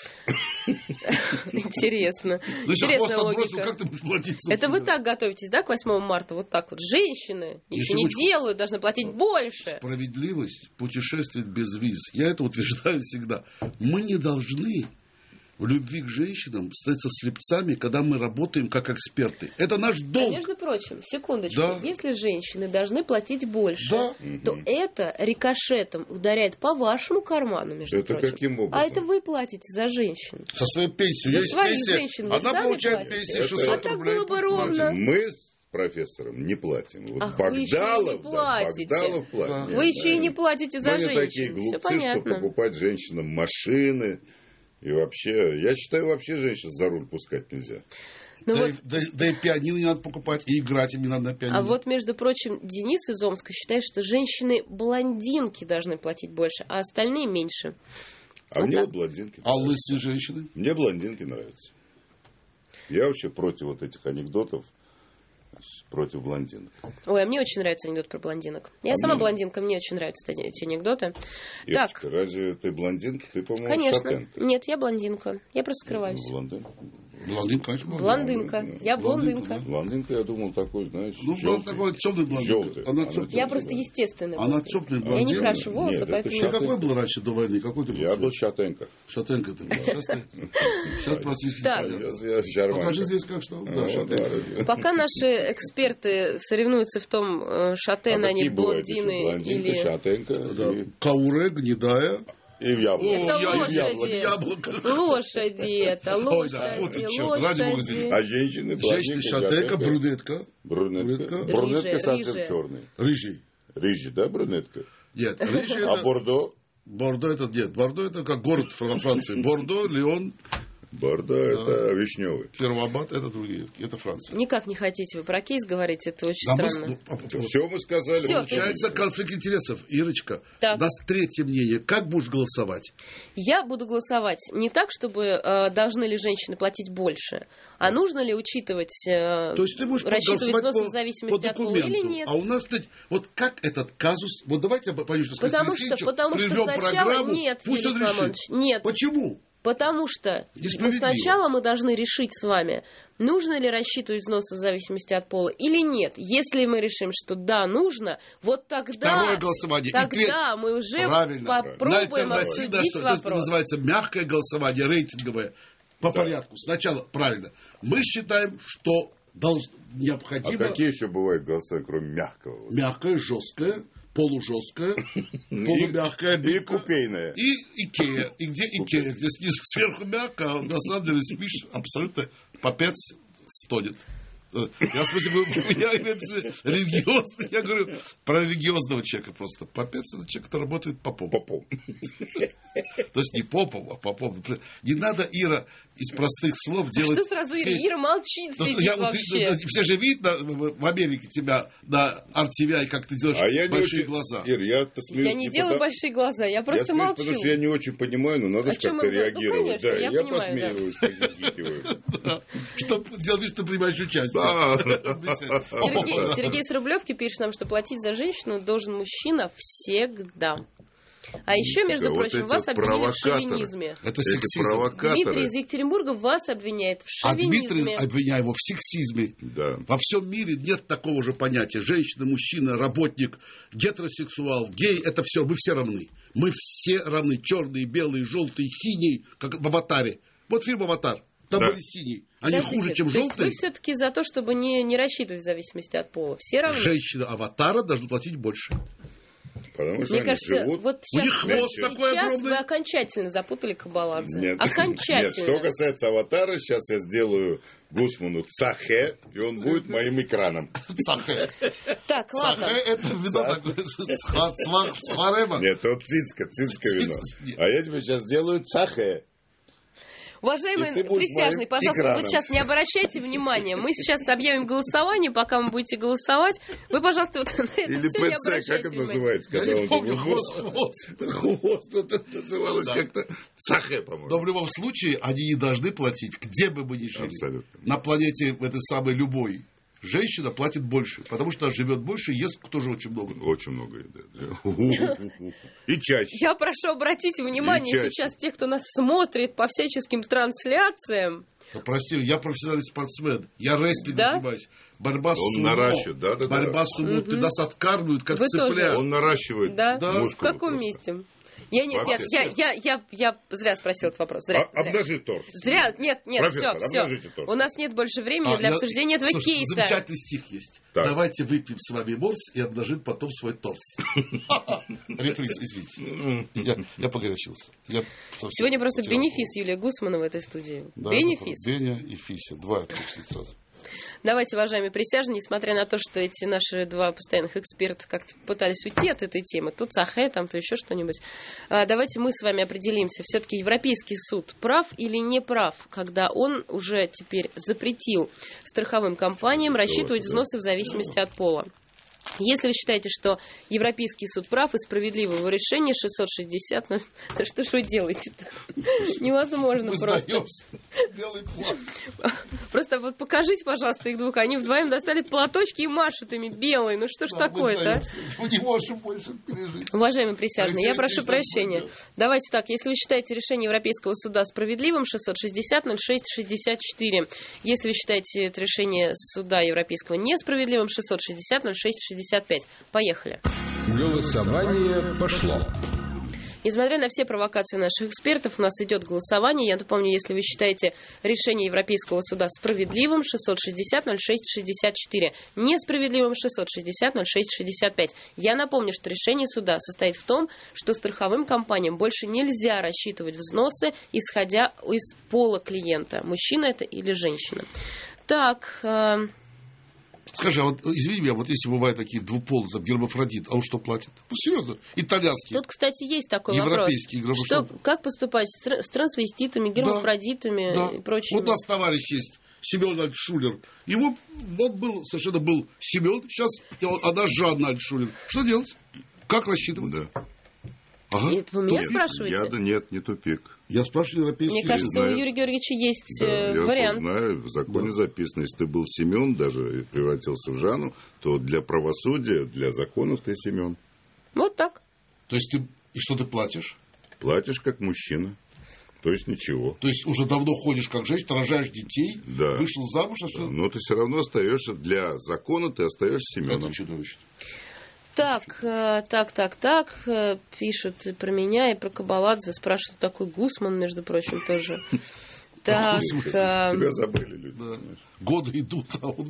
Speaker 2: Интересно.
Speaker 4: Ну, если
Speaker 2: Интересная
Speaker 4: хвост
Speaker 2: логика.
Speaker 4: отбросил, как ты будешь платить?
Speaker 2: Это вы так готовитесь, да, к восьмому марта? Вот так вот. Женщины
Speaker 4: Если
Speaker 2: ничего не
Speaker 4: вы...
Speaker 2: делают, должны платить больше.
Speaker 4: Справедливость путешествует без виз. Я это утверждаю всегда. Мы не должны в любви к женщинам становятся слепцами, когда мы работаем как эксперты. Это наш долг.
Speaker 2: А между прочим, секундочку,
Speaker 4: Да.
Speaker 2: если женщины должны платить больше,
Speaker 4: Да.
Speaker 2: то это рикошетом ударяет по вашему карману, между
Speaker 3: Это
Speaker 2: прочим.
Speaker 3: каким образом?
Speaker 2: А это вы платите за женщин.
Speaker 4: Со своей пенсией.
Speaker 2: За
Speaker 4: Есть
Speaker 2: своих
Speaker 4: пенсия,
Speaker 2: женщин вы
Speaker 4: она
Speaker 2: сами
Speaker 4: получает
Speaker 2: платите?
Speaker 4: пенсию
Speaker 3: Это-
Speaker 4: шестьсот
Speaker 2: А так
Speaker 4: рублей.
Speaker 2: было бы
Speaker 4: пусть
Speaker 2: ровно.
Speaker 4: платит.
Speaker 3: Мы с профессором не платим. Вот
Speaker 2: Ах, вы еще и не
Speaker 3: Багдалов, да,
Speaker 2: платите.
Speaker 3: Багдалов платит.
Speaker 2: Вы еще и не платите за
Speaker 3: Мы не такие
Speaker 2: женщин. Все
Speaker 3: глупцы, что
Speaker 2: понятно.
Speaker 3: покупать женщинам машины. И вообще, я считаю, вообще женщин за руль пускать нельзя.
Speaker 2: Ну
Speaker 4: Да,
Speaker 2: вот,
Speaker 4: и, да, и- да и пианино не надо покупать, и играть им не надо на пианино.
Speaker 2: а вот, между прочим, Денис из Омска считает, что женщины-блондинки должны платить больше, а остальные меньше.
Speaker 3: А
Speaker 2: Вот
Speaker 3: мне
Speaker 2: так.
Speaker 3: вот блондинки
Speaker 4: А
Speaker 3: нравятся.
Speaker 4: лысые женщины?
Speaker 3: Мне блондинки нравятся. Я вообще против вот этих анекдотов, против блондинок.
Speaker 2: Ой, а мне очень нравится анекдот про блондинок. Я
Speaker 3: А
Speaker 2: сама
Speaker 3: мне-
Speaker 2: блондинка, мне очень нравятся эти, эти анекдоты.
Speaker 3: Ирочка,
Speaker 2: Так,
Speaker 3: разве ты блондинка? Ты, по-моему,
Speaker 2: конечно.
Speaker 3: шатенка.
Speaker 2: Нет, я блондинка. Я просто скрываюсь.
Speaker 3: Ну, блондинка.
Speaker 4: Блондинка, конечно.
Speaker 2: Блондинка. Я
Speaker 4: Блондинка,
Speaker 2: блондинка.
Speaker 3: Блондинка, я думал, такой, знаешь,
Speaker 4: Ну,
Speaker 3: желтый.
Speaker 4: она такой темный блондинка.
Speaker 3: Желтый.
Speaker 4: Она
Speaker 3: Она
Speaker 4: темная.
Speaker 2: Я
Speaker 3: Да,
Speaker 2: просто
Speaker 3: да.
Speaker 2: естественная.
Speaker 4: Она
Speaker 2: блондинка.
Speaker 4: теплая
Speaker 2: Я не
Speaker 4: блондинка.
Speaker 2: крашу волосы,
Speaker 3: Нет, это
Speaker 2: поэтому...
Speaker 4: Ты
Speaker 3: щас-
Speaker 4: какой был раньше до войны? Какой ты был?
Speaker 3: Я был шатенка.
Speaker 4: Шатенка ты был. Сейчас ты... Сейчас практически
Speaker 2: Так.
Speaker 4: непонятно.
Speaker 3: Сейчас я шарманка.
Speaker 4: Покажи здесь, как что.
Speaker 3: А,
Speaker 4: Да,
Speaker 3: вот,
Speaker 4: шатенка.
Speaker 3: да.
Speaker 2: Пока наши эксперты соревнуются в том, э, шатены
Speaker 3: А
Speaker 2: они
Speaker 3: какие бывают еще?
Speaker 2: блондины
Speaker 3: Блондинка,
Speaker 2: или...
Speaker 3: шатенка
Speaker 4: Да.
Speaker 3: и,
Speaker 4: Кауре, гнедая.
Speaker 3: и в яблоко.
Speaker 2: Это
Speaker 4: я-
Speaker 2: лошади.
Speaker 4: яблоко.
Speaker 2: Лошади это,
Speaker 4: Ой, да, вот
Speaker 2: лошади,
Speaker 4: и чё, ради бога,
Speaker 2: лошади.
Speaker 3: А женщины,
Speaker 4: Женщина
Speaker 3: блондинка,
Speaker 4: шатенка, брюнетка.
Speaker 3: брюнетка.
Speaker 4: Брюнетка.
Speaker 3: Брюнетка
Speaker 2: Рыжая,
Speaker 3: совсем
Speaker 2: рыжая.
Speaker 3: черный.
Speaker 4: Рыжий.
Speaker 3: Рыжий, да, брюнетка?
Speaker 4: Нет, рыжий
Speaker 3: А
Speaker 4: это...
Speaker 3: Бордо?
Speaker 4: Бордо это нет. Бордо это как город во Франции. Бордо, Лион,
Speaker 3: Бордо это вишневый.
Speaker 4: Фервабад это другие. Это Франция.
Speaker 2: Никак не хотите вы про кейс говорить, это очень
Speaker 4: А мы с-
Speaker 2: странно.
Speaker 4: ну, а- а-
Speaker 3: Все мы сказали.
Speaker 2: Всё.
Speaker 4: Получается конфликт интересов. Ирочка,
Speaker 2: Так.
Speaker 4: у нас третье мнение. Как будешь голосовать?
Speaker 2: Я буду голосовать не так, чтобы э, должны ли женщины платить больше, а нужно ли учитывать, э,
Speaker 4: То есть ты будешь
Speaker 2: рассчитывать
Speaker 4: голосовать
Speaker 2: взносы
Speaker 4: по,
Speaker 2: в зависимости
Speaker 4: по
Speaker 2: от пола
Speaker 4: документу.
Speaker 2: или нет.
Speaker 4: А у нас, кстати, вот как этот казус... Вот давайте, Павел,
Speaker 2: Потому что, потому что сначала нет,
Speaker 4: пусть
Speaker 2: Юрий
Speaker 4: он решит.
Speaker 2: Соломонович, нет.
Speaker 4: Почему?
Speaker 2: Потому что
Speaker 4: Несправедливо.
Speaker 2: сначала мы должны решить с вами, нужно ли рассчитывать взносы в зависимости от пола или нет. Если мы решим, что да, нужно, вот тогда,
Speaker 4: Второе голосование. И
Speaker 2: тогда
Speaker 4: третье.
Speaker 2: мы уже
Speaker 4: Правильно.
Speaker 2: попробуем
Speaker 4: Альтернативное,
Speaker 2: обсудить
Speaker 4: что это
Speaker 2: вопрос.
Speaker 4: называется мягкое голосование, рейтинговое. По порядку. Сначала, правильно. Мы считаем, что долж-
Speaker 3: А
Speaker 4: необходимо
Speaker 3: какие еще бывают голосования, кроме мягкого? Вот?
Speaker 4: мягкое, жесткое, полужесткое, полумягкое,
Speaker 3: И
Speaker 4: обивка.
Speaker 3: купейное.
Speaker 4: И Икея. И где Икея? Где снизу сверху мягко, а на самом деле спишь абсолютно попец стонет. Э, Я, в смысле, вы- я имею в виду религиозный, я говорю про религиозного человека просто. Попец – это человек, который работает попом.
Speaker 3: Попом.
Speaker 4: То есть не попом, а попом. Не надо, Ира, из простых слов делать...
Speaker 2: Что сразу Ира?
Speaker 4: хейт.
Speaker 2: Ира молчит,
Speaker 4: Ну,
Speaker 2: сидит
Speaker 4: я вот,
Speaker 2: вообще.
Speaker 4: ну, все же видно в в Америке тебя на ар ти ви ай, как ты делаешь
Speaker 3: А я не
Speaker 4: большие
Speaker 3: очень...
Speaker 4: глаза.
Speaker 3: Ир, я-то смеюсь
Speaker 2: Я не делаю
Speaker 3: потому-
Speaker 2: большие глаза, я
Speaker 3: Я
Speaker 2: просто
Speaker 3: смеюсь,
Speaker 2: молчу.
Speaker 3: потому что я не очень понимаю, но надо
Speaker 2: О
Speaker 3: же
Speaker 2: чем
Speaker 3: как-то
Speaker 2: он говорит? Ну,
Speaker 3: реагировать.
Speaker 2: конечно,
Speaker 3: да,
Speaker 2: я
Speaker 3: я
Speaker 2: понимаю, да.
Speaker 3: посмеиваюсь, похихикиваю.
Speaker 4: Что делал вид, что принимаешь участие.
Speaker 3: Да.
Speaker 2: Сергей, Сергей с Рублевки пишет нам, что платить за женщину должен мужчина всегда. А еще, между
Speaker 3: вот
Speaker 2: прочим,
Speaker 3: эти
Speaker 2: вас обвинили в
Speaker 3: провокаторы.
Speaker 2: шовинизме.
Speaker 4: Это
Speaker 3: Эти
Speaker 4: сексизм.
Speaker 3: провокаторы.
Speaker 2: Дмитрий из Екатеринбурга вас обвиняет в
Speaker 4: А Дмитрий,
Speaker 2: шовинизме.
Speaker 4: обвиняю его в сексизме.
Speaker 3: Да.
Speaker 4: Во всем мире нет такого же понятия. Женщина, мужчина, работник, гетеросексуал, гей – это все. Мы все равны. Мы все равны. Черные, белые, желтые, синие, как в «Аватаре». Вот фильм «Аватар». Там
Speaker 3: Да.
Speaker 4: были синие. Они
Speaker 2: Подождите,
Speaker 4: хуже, чем
Speaker 2: то есть
Speaker 4: желтые.
Speaker 2: вы все-таки за то, чтобы не, не рассчитывать в зависимости от пола. Все равны.
Speaker 4: Женщина «Аватара» должна платить больше.
Speaker 3: Потому что
Speaker 2: Мне
Speaker 3: они
Speaker 2: кажется,
Speaker 3: живут...
Speaker 2: вот
Speaker 4: У
Speaker 2: сейчас,
Speaker 4: них хвост
Speaker 2: сейчас
Speaker 4: такой огромный.
Speaker 2: вы окончательно запутали Кабаладзе.
Speaker 3: Нет,
Speaker 2: Окончательно.
Speaker 3: нет, что касается «Аватара», сейчас я сделаю Гусману цахе, и он будет моим экраном.
Speaker 4: Цахэ.
Speaker 2: Так, ладно.
Speaker 4: Цахэ – это вино такое. Цха- цвах- цхарема.
Speaker 3: Нет, это вот цицка, цицка вино.
Speaker 4: Нет.
Speaker 3: А я тебе сейчас сделаю цахе.
Speaker 2: Уважаемые
Speaker 3: И ты будешь
Speaker 2: присяжные,
Speaker 3: моим
Speaker 2: пожалуйста,
Speaker 3: экраном.
Speaker 2: вот сейчас не обращайте внимания. Мы сейчас объявим голосование, пока вы будете голосовать. Вы, пожалуйста, вот на это
Speaker 3: Или
Speaker 2: все не
Speaker 3: ПЦ,
Speaker 2: обращайте
Speaker 3: как это
Speaker 2: внимания.
Speaker 3: называется?
Speaker 4: Я
Speaker 3: Когда
Speaker 4: не
Speaker 3: он
Speaker 4: помню,
Speaker 3: тебе
Speaker 4: хвост,
Speaker 3: хвост-
Speaker 4: хвост.
Speaker 3: Хвост, вот это называлось
Speaker 4: Да.
Speaker 3: как-то цахе,
Speaker 4: Но
Speaker 3: по-моему.
Speaker 4: в любом случае они не должны платить, где бы мы ни жили.
Speaker 3: Абсолютно.
Speaker 4: На планете этой самой любой женщина платит больше, потому что она живет больше и ест тоже очень много.
Speaker 3: Очень много едят. И чаще.
Speaker 2: Я прошу обратить внимание
Speaker 3: И чаще.
Speaker 2: сейчас тех, кто нас смотрит по всяческим трансляциям.
Speaker 4: Да, прости, я профессиональный спортсмен, я рестлингом
Speaker 2: Да?
Speaker 4: занимаюсь. Борьба с
Speaker 3: Он
Speaker 4: сумо.
Speaker 3: наращивает, да-да-да.
Speaker 4: Борьба с сумо. Ты нас откармливают, как
Speaker 2: Вы
Speaker 4: цыплят.
Speaker 2: тоже.
Speaker 3: Он наращивает
Speaker 2: Да?
Speaker 4: Да.
Speaker 2: В
Speaker 3: мускулы
Speaker 2: каком
Speaker 3: просто.
Speaker 2: месте? Я нет, нет, я, я, я, я зря спросил этот вопрос. Зря,
Speaker 3: а,
Speaker 2: зря.
Speaker 3: Обнажи торс.
Speaker 2: Зря, нет, нет,
Speaker 3: Профессор,
Speaker 2: все, все.
Speaker 3: торс.
Speaker 2: У нас нет больше времени
Speaker 4: А,
Speaker 2: для
Speaker 4: я-
Speaker 2: обсуждения этого
Speaker 4: Слушай,
Speaker 2: кейса.
Speaker 4: замечательный стих есть.
Speaker 3: Так.
Speaker 4: Давайте выпьем с вами морс и обнажим потом свой торс. Рефриз, извините. Я, я погорячился. Я совсем
Speaker 2: Сегодня просто
Speaker 4: потерял
Speaker 2: бенефис Юлия Гусмана в этой студии.
Speaker 4: голову. Да,
Speaker 2: Бенефис.
Speaker 4: Беня и Фися. Два почти сразу.
Speaker 2: Давайте, уважаемые присяжные, несмотря на то, что эти наши два постоянных эксперта как-то пытались уйти от этой темы, тут Сахэ, там, то еще что-нибудь, а, давайте мы с вами определимся, все-таки Европейский суд прав или не прав, когда он уже теперь запретил страховым компаниям рассчитывать взносы в зависимости от пола. Если вы считаете, что Европейский суд прав и справедливо его решение шестьсот шестьдесят, ну, что ж вы делаете-то? Невозможно
Speaker 4: Мы
Speaker 2: просто.
Speaker 4: сдаемся. Белый флаг.
Speaker 2: Просто вот покажите, пожалуйста, их двух. Они вдвоем достали платочки и машут ими белые. Ну что ж
Speaker 4: Да, мы
Speaker 2: такое-то, а?
Speaker 4: сдаемся. Мы не можем больше пережить.
Speaker 2: Уважаемые присяжные, я прошу
Speaker 4: Алексей
Speaker 2: прощения.
Speaker 4: Алексеевич,
Speaker 2: Давайте так, если вы считаете решение Европейского суда справедливым, шестьсот шестьдесят ноль шесть шестьдесят четыре. Если вы считаете это решение суда Европейского несправедливым, шестьсот шестьдесят ноль шесть шестьдесят пять. Поехали.
Speaker 7: Голосование пошло.
Speaker 2: Несмотря на все провокации наших экспертов, у нас идет голосование. Я напомню, если вы считаете решение Европейского суда справедливым, шестьсот шестьдесят ноль шесть шестьдесят четыре, несправедливым, шестьсот шестьдесят ноль шесть шестьдесят пять. Я напомню, что решение суда состоит в том, что страховым компаниям больше нельзя рассчитывать взносы, исходя из пола клиента, мужчина это или женщина. Так... Э-
Speaker 4: Скажи, а вот, извини меня, вот если бывают такие двуполые, там, гермафродит, а он что платит? Ну, серьезно, итальянский.
Speaker 2: Тут, кстати, есть такой
Speaker 4: Европейский
Speaker 2: вопрос.
Speaker 4: гермафродит.
Speaker 2: Что, как поступать с, тр- с трансвеститами, гермафродитами
Speaker 4: Да.
Speaker 2: и прочими?
Speaker 4: Вот у нас товарищ есть, Семен Альтшулер. Его, он был, совершенно был Семен, сейчас она Жанна Альтшулер. Что делать? Как рассчитывать?
Speaker 3: Да.
Speaker 4: Ага.
Speaker 2: И это вы меня
Speaker 3: Нет,
Speaker 2: спрашиваете?
Speaker 3: Я, да нет, не тупик.
Speaker 4: Я спрашиваю европейский.
Speaker 2: Мне кажется,
Speaker 3: знаю.
Speaker 2: у Юрия Георгиевича есть
Speaker 3: Да,
Speaker 2: э,
Speaker 3: я
Speaker 2: вариант.
Speaker 3: знаю, в законе записано, если ты был Семен, даже и превратился в Жанну, то для правосудия, для законов ты Семен.
Speaker 2: Вот так.
Speaker 4: То есть ты, и что ты платишь?
Speaker 3: Платишь как мужчина. То есть ничего.
Speaker 4: То есть уже давно ходишь как женщина, рожаешь детей,
Speaker 3: Да.
Speaker 4: вышел замуж, а все.
Speaker 3: Но ты все равно остаешься, для закона ты остаешься Семеном.
Speaker 4: Это чудовищно.
Speaker 2: Так, э, так, так, так. э, Пишут и про меня, и про Кабаладзе. Спрашивают, такой Гусман, между прочим, тоже. Так, э,
Speaker 3: Тебя забыли люди.
Speaker 4: Да. Годы идут, а он...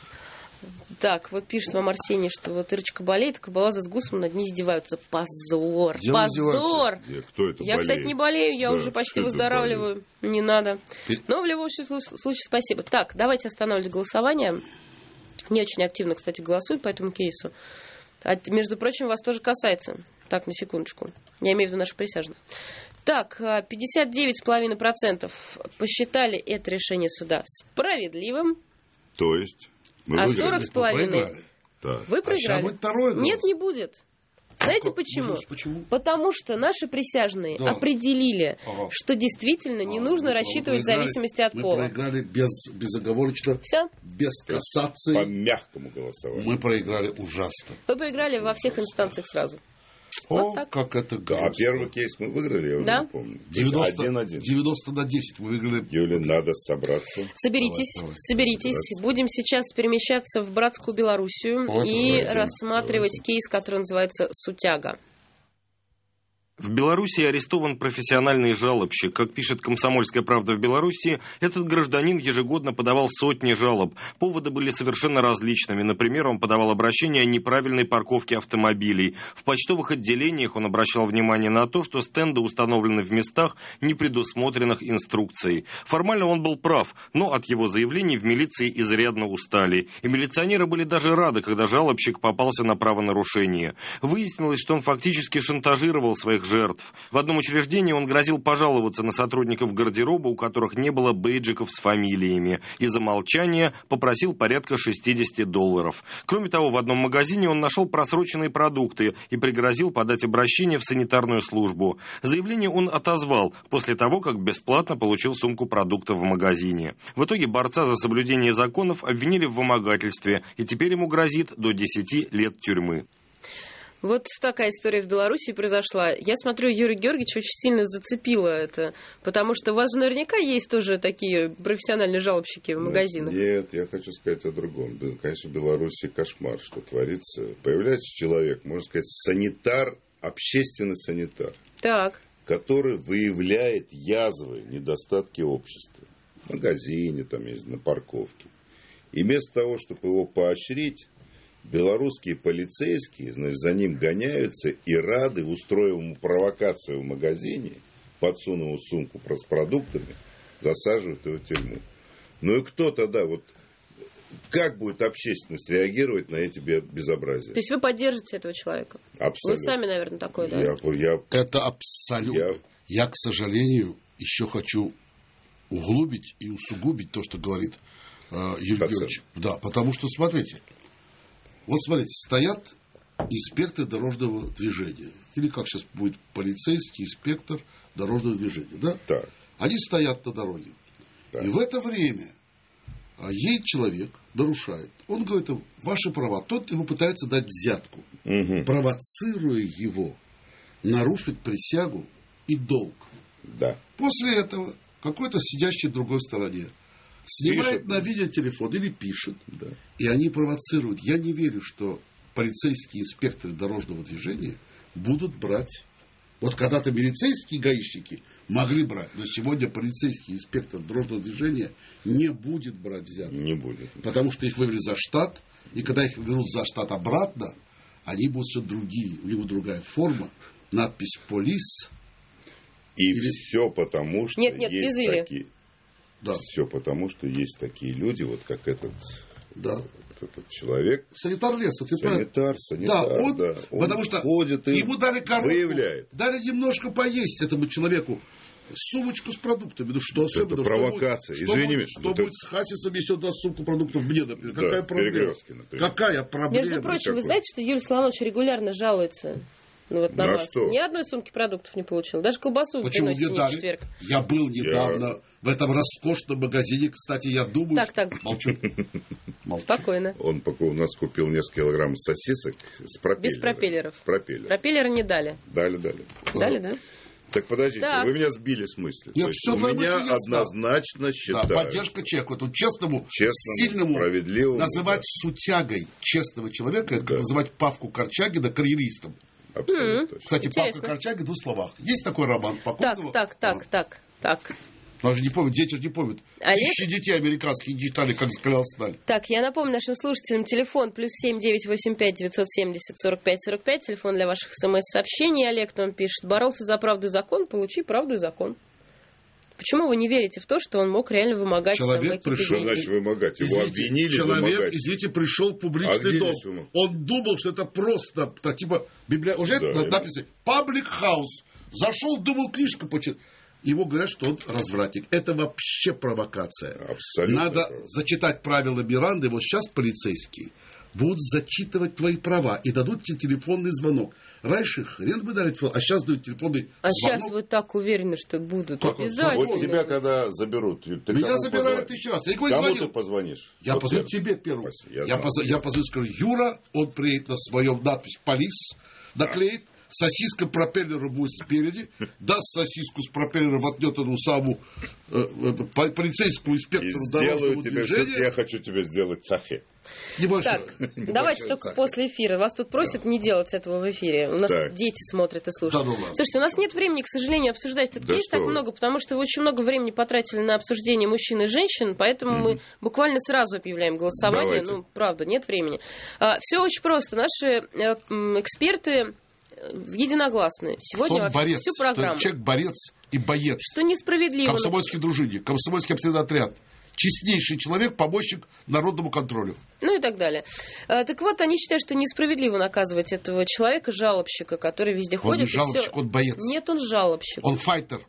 Speaker 2: так, вот пишет вам Арсений, что вот Ирочка болеет, а Кабаладзе с Гусманом над ней издеваются. Позор,
Speaker 4: Где он
Speaker 2: позор.
Speaker 3: Где- Кто это
Speaker 2: Я,
Speaker 3: болеет?
Speaker 2: кстати, не болею, я
Speaker 3: Да,
Speaker 2: уже почти
Speaker 3: что это
Speaker 2: выздоравливаю. Не надо.
Speaker 4: Ты-
Speaker 2: Но в любом слу- случае спасибо. Так, давайте останавливать голосование. Не очень активно, кстати, голосуют по этому кейсу. А, между прочим, вас тоже касается. Так, на секундочку. Я имею в виду наших присяжных. Так, пятьдесят девять целых пять десятых процента посчитали это решение суда справедливым,
Speaker 3: То есть мы
Speaker 2: а
Speaker 3: выиграли.
Speaker 2: сорок целых пять десятых
Speaker 4: Проиграли.
Speaker 3: Так.
Speaker 2: вы
Speaker 4: А сейчас
Speaker 2: проиграли.
Speaker 4: будет второй голос.
Speaker 2: Нет, не будет. Знаете почему?
Speaker 4: Ужас, почему?
Speaker 2: Потому что наши присяжные
Speaker 4: Да.
Speaker 2: определили,
Speaker 4: Ага.
Speaker 2: что действительно не
Speaker 4: А,
Speaker 2: нужно
Speaker 4: мы- мы
Speaker 2: рассчитывать в
Speaker 4: проиграли-
Speaker 2: зависимости от
Speaker 4: мы
Speaker 2: пола.
Speaker 4: проиграли без, безоговорочно,
Speaker 2: Все.
Speaker 4: без
Speaker 3: По
Speaker 4: кассации.
Speaker 3: мягкому голосованию.
Speaker 4: Мы проиграли ужасно.
Speaker 2: Вы проиграли во всех инстанциях сразу.
Speaker 4: О,
Speaker 2: Вот так.
Speaker 4: как это
Speaker 3: А
Speaker 4: грустно.
Speaker 3: первый кейс мы выиграли, я уже
Speaker 2: Да?
Speaker 3: не помню.
Speaker 4: девяносто,
Speaker 3: Один-один.
Speaker 4: девяносто на десять мы выиграли.
Speaker 3: Юля, надо собраться.
Speaker 2: Соберитесь,
Speaker 4: Давай, давай.
Speaker 2: соберитесь.
Speaker 3: Давайте.
Speaker 2: Будем сейчас перемещаться в братскую Белоруссию
Speaker 4: Давайте,
Speaker 2: и
Speaker 3: давайте.
Speaker 2: рассматривать кейс, который называется «Сутяга».
Speaker 5: В Беларуси арестован профессиональный жалобщик. Как пишет «Комсомольская правда» в Беларуси, этот гражданин ежегодно подавал сотни жалоб. Поводы были совершенно различными. Например, он подавал обращение о неправильной парковке автомобилей. В почтовых отделениях он обращал внимание на то, что стенды установлены в местах, не предусмотренных инструкцией. Формально он был прав, но от его заявлений в милиции изрядно устали. И милиционеры были даже рады, когда жалобщик попался на правонарушение. Выяснилось, что он фактически шантажировал своих жертв. В одном учреждении он грозил пожаловаться на сотрудников гардероба, у которых не было бейджиков с фамилиями, и за молчание попросил порядка шестьдесят долларов. Кроме того, в одном магазине он нашел просроченные продукты и пригрозил подать обращение в санитарную службу. Заявление он отозвал после того, как бесплатно получил сумку продуктов в магазине. В итоге борца за соблюдение законов обвинили в вымогательстве, и теперь ему грозит до десяти лет тюрьмы.
Speaker 2: Вот такая история в Беларуси произошла. Я смотрю, Юрий Георгиевич очень сильно зацепило это, потому что у вас же наверняка есть тоже такие профессиональные жалобщики в магазинах.
Speaker 3: Нет, я хочу сказать о другом. Да, конечно, в Беларуси кошмар, что творится. Появляется человек, можно сказать, санитар, общественный санитар.
Speaker 2: Так.
Speaker 3: который выявляет язвы, недостатки общества. В магазине, там есть, на парковке. И вместо того, чтобы его поощрить, белорусские полицейские, значит, за ним гоняются и рады, устроив ему провокацию в магазине, подсунув ему сумку с продуктами, засаживают его в тюрьму. Ну и кто тогда, вот, как будет общественность реагировать на эти безобразия?
Speaker 2: То есть вы поддержите этого человека?
Speaker 3: Абсолютно.
Speaker 2: Вы сами, наверное, такой, да?
Speaker 3: Я, я,
Speaker 4: Это абсолютно. Я... я, к сожалению, еще хочу углубить и усугубить то, что говорит э, Юрий Георгиевич. Да, потому что, смотрите, вот смотрите, стоят инспекторы дорожного движения. Или как сейчас будет полицейский инспектор дорожного движения, да?
Speaker 3: Так.
Speaker 4: Они стоят на дороге. Так. И в это время едет человек, нарушает. Он говорит, ваши права. Тот ему пытается дать взятку, угу. провоцируя его нарушить присягу и долг.
Speaker 3: Да.
Speaker 4: После этого какой-то сидящий в другой стороне снимает пишет. На видеотелефон или пишет. Да. И они провоцируют. Я не верю, что полицейские инспекторы дорожного движения будут брать. Вот когда-то милицейские гаишники могли брать, но сегодня полицейский инспектор дорожного движения не будет брать взятки.
Speaker 3: Не будет.
Speaker 4: Потому что их вывели за штат, и когда их вернут за штат обратно, они будут все другие, у него другая форма, надпись «Полис».
Speaker 3: И или... все потому, что
Speaker 2: нет, нет,
Speaker 3: есть
Speaker 2: везили.
Speaker 3: такие...
Speaker 4: Да.
Speaker 3: Все потому, что есть такие люди, вот как этот...
Speaker 4: Да.
Speaker 3: Этот человек.
Speaker 4: Санитар леса, ты
Speaker 3: санитар, санитар,
Speaker 4: да, он,
Speaker 3: да. Он
Speaker 4: потому что
Speaker 3: ходит и
Speaker 4: ему дали коробку,
Speaker 3: выявляет.
Speaker 4: Дали немножко поесть этому человеку, сумочку с продуктами. Ну что особенно?
Speaker 3: Это провокация.
Speaker 4: Что
Speaker 3: Извини,
Speaker 4: будет, что
Speaker 3: это...
Speaker 4: будет с Хасисом, если он даст сумку продуктов мне, например?
Speaker 3: Да,
Speaker 4: какая проблема?
Speaker 3: например.
Speaker 4: Какая проблема?
Speaker 2: Между прочим,
Speaker 3: Никакой.
Speaker 2: Вы знаете, что Юрий Соломонович регулярно жалуется ну, вот на,
Speaker 3: на
Speaker 2: вас?
Speaker 3: что?
Speaker 2: Ни одной сумки продуктов не получил. Даже колбасу
Speaker 4: Почему
Speaker 2: приносите
Speaker 4: мне
Speaker 2: не в
Speaker 4: дали?
Speaker 2: четверг.
Speaker 4: Я был недавно
Speaker 3: Я...
Speaker 4: в этом роскошном магазине. Кстати, я думаю...
Speaker 2: Так,
Speaker 4: что...
Speaker 2: так.
Speaker 4: Молчу. Молчу.
Speaker 2: Спокойно.
Speaker 3: Он у нас купил несколько килограмм сосисок с пропеллером.
Speaker 2: Без пропеллеров.
Speaker 3: С пропеллером.
Speaker 2: Пропеллера не дали.
Speaker 3: Дали, дали.
Speaker 2: Дали, да?
Speaker 3: Так подождите,
Speaker 2: так.
Speaker 3: вы меня сбили с мысли.
Speaker 4: Нет,
Speaker 3: То есть
Speaker 4: все
Speaker 3: у меня однозначно считаю.
Speaker 4: Да, поддержка человеку. Этому честному,
Speaker 3: честному,
Speaker 4: сильному
Speaker 3: справедливому.
Speaker 4: называть
Speaker 3: Да.
Speaker 4: сутягой честного человека, это
Speaker 3: да.
Speaker 4: как называть Павку Корчагина карьеристом.
Speaker 3: Абсолютно.
Speaker 2: Mm-hmm.
Speaker 4: Кстати,
Speaker 2: Интересно.
Speaker 4: Павка Корчагин в двух словах. Есть такой роман покойного?
Speaker 2: Так, так, так, так, так.
Speaker 4: Он же не помнит, дети же не помнят.
Speaker 2: Олег?
Speaker 4: Тысячи детей американских не читали, как закалял сталь.
Speaker 2: Так, я напомню нашим слушателям, телефон плюс семь девять восемь пять девятьсот семьдесят сорок пять сорок пять, телефон для ваших смс-сообщений. Олег нам пишет, боролся за правду и закон, получи правду и закон. Почему вы не верите в то, что он мог реально вымогать
Speaker 4: Человек
Speaker 2: там,
Speaker 4: пришел,
Speaker 2: деньги?
Speaker 3: Значит, вымогать. Его
Speaker 4: Извините,
Speaker 3: обвинили
Speaker 4: человек,
Speaker 3: вымогать.
Speaker 4: извините, пришел в
Speaker 3: А
Speaker 4: публичный
Speaker 3: где
Speaker 4: дом.
Speaker 3: здесь вымог?
Speaker 4: Он думал, что это просто, так, типа, библи... уже
Speaker 3: Да,
Speaker 4: это
Speaker 3: я-
Speaker 4: написано, паблик хаус. Зашел, думал, книжку почитать. Ему говорят, что он развратник. Это вообще провокация.
Speaker 3: Абсолютно.
Speaker 4: Надо
Speaker 3: правда.
Speaker 4: зачитать правила Миранды. Вот сейчас полицейские будут зачитывать твои права и дадут тебе телефонный звонок. Раньше хрен бы дали телефон, а сейчас дают телефонный
Speaker 2: А
Speaker 4: звонок.
Speaker 2: сейчас вы так уверены, что будут
Speaker 4: Как он?
Speaker 2: обязательно.
Speaker 3: Вот тебя когда заберут, ты
Speaker 4: Меня
Speaker 3: кому
Speaker 4: забирали
Speaker 3: позвонишь?
Speaker 4: тысячу раз. Я никому не
Speaker 3: Кому
Speaker 4: звонил.
Speaker 3: ты позвонишь?
Speaker 4: Я
Speaker 3: Вот
Speaker 4: позвоню
Speaker 3: первый.
Speaker 4: тебе первым.
Speaker 3: Спасибо, я
Speaker 4: Я,
Speaker 3: знал,
Speaker 4: позв...
Speaker 3: я
Speaker 4: я позвоню, скажу, Юра, он приедет на своем надпись «Полис», наклеит, сосиска пропеллера будет спереди, даст сосиску с пропеллера, воткнет эту саму э, э, по- полицейскому
Speaker 3: И
Speaker 4: инспектору
Speaker 3: сделаю
Speaker 4: дорожного
Speaker 3: тебе,
Speaker 4: движения.
Speaker 3: что я хочу тебе сделать сахе.
Speaker 4: Небольшое.
Speaker 2: Так, давайте
Speaker 4: Небольшое
Speaker 2: только
Speaker 4: царь.
Speaker 2: после эфира. Вас тут просят не делать этого в эфире. У нас
Speaker 3: Так.
Speaker 2: дети смотрят и слушают.
Speaker 4: Да, ну ладно.
Speaker 2: Слушайте, у нас нет времени, к сожалению, обсуждать этот
Speaker 3: Да
Speaker 2: кейс
Speaker 3: что
Speaker 2: так
Speaker 3: вы.
Speaker 2: много, потому что вы очень много времени потратили на обсуждение мужчин и женщин, поэтому мы буквально сразу объявляем голосование.
Speaker 3: Давайте.
Speaker 2: Ну, правда, нет времени. Все очень просто. Наши э, м, эксперты э, единогласны. Сегодня
Speaker 4: Он
Speaker 2: вообще
Speaker 4: борец.
Speaker 2: всю
Speaker 4: Что
Speaker 2: программу.
Speaker 4: человек борец и боец.
Speaker 2: Что несправедливо.
Speaker 4: Комсомольский дружинник, комсомольский оптовый отряд. Честнейший человек, помощник народному контролю.
Speaker 2: Ну и так далее. А, так вот, они считают, что несправедливо наказывать этого человека, жалобщика, который везде
Speaker 4: Он
Speaker 2: ходит.
Speaker 4: не
Speaker 2: и
Speaker 4: жалобщик,
Speaker 2: всё.
Speaker 4: он боец.
Speaker 2: Нет, он жалобщик.
Speaker 4: Он файтер.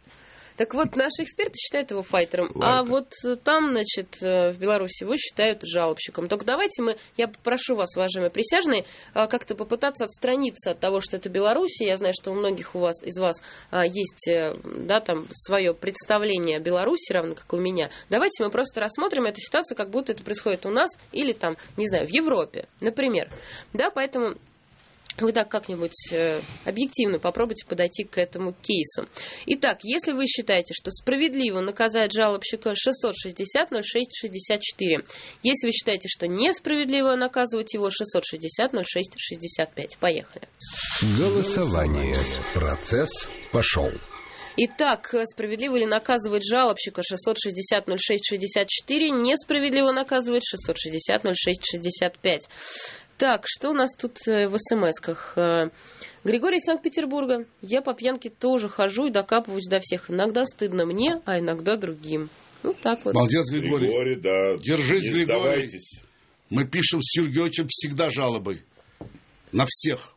Speaker 2: Так вот, наши эксперты считают его файтером,
Speaker 3: Ладно.
Speaker 2: а вот э, там, значит, э, в Беларуси его считают жалобщиком. Только давайте мы, я попрошу вас, уважаемые присяжные, э, как-то попытаться отстраниться от того, что это Беларусь. Я знаю, что у многих у вас, из вас э, есть, э, да, там, свое представление о Беларуси, равно как и у меня. Давайте мы просто рассмотрим эту ситуацию, как будто это происходит у нас или там, не знаю, в Европе, например. Да, поэтому... Вы так как-нибудь э, объективно попробуйте подойти к этому кейсу. Итак, если вы считаете, что справедливо наказать жалобщика, шестьсот шестьдесят ноль шесть шестьдесят четыре. Если вы считаете, что несправедливо наказывать его, шестьсот шестьдесят ноль шесть шестьдесят пять. Поехали.
Speaker 7: Голосование. Процесс пошел.
Speaker 2: Итак, справедливо ли наказывать жалобщика, шестьсот шестьдесят ноль шесть шестьдесят четыре, несправедливо наказывать, шестьсот шестьдесят ноль шесть шестьдесят пять. Так, что у нас тут в смс-ках? Григорий из Санкт-Петербурга. Я по пьянке тоже хожу и докапываюсь до всех. Иногда стыдно мне, а иногда другим. Вот так вот.
Speaker 4: Молодец, Григорий.
Speaker 3: Григорий, да.
Speaker 4: Держись,
Speaker 3: не
Speaker 4: Григорий.
Speaker 3: сдавайтесь.
Speaker 4: Мы пишем с Сергеевичем всегда жалобы. На всех.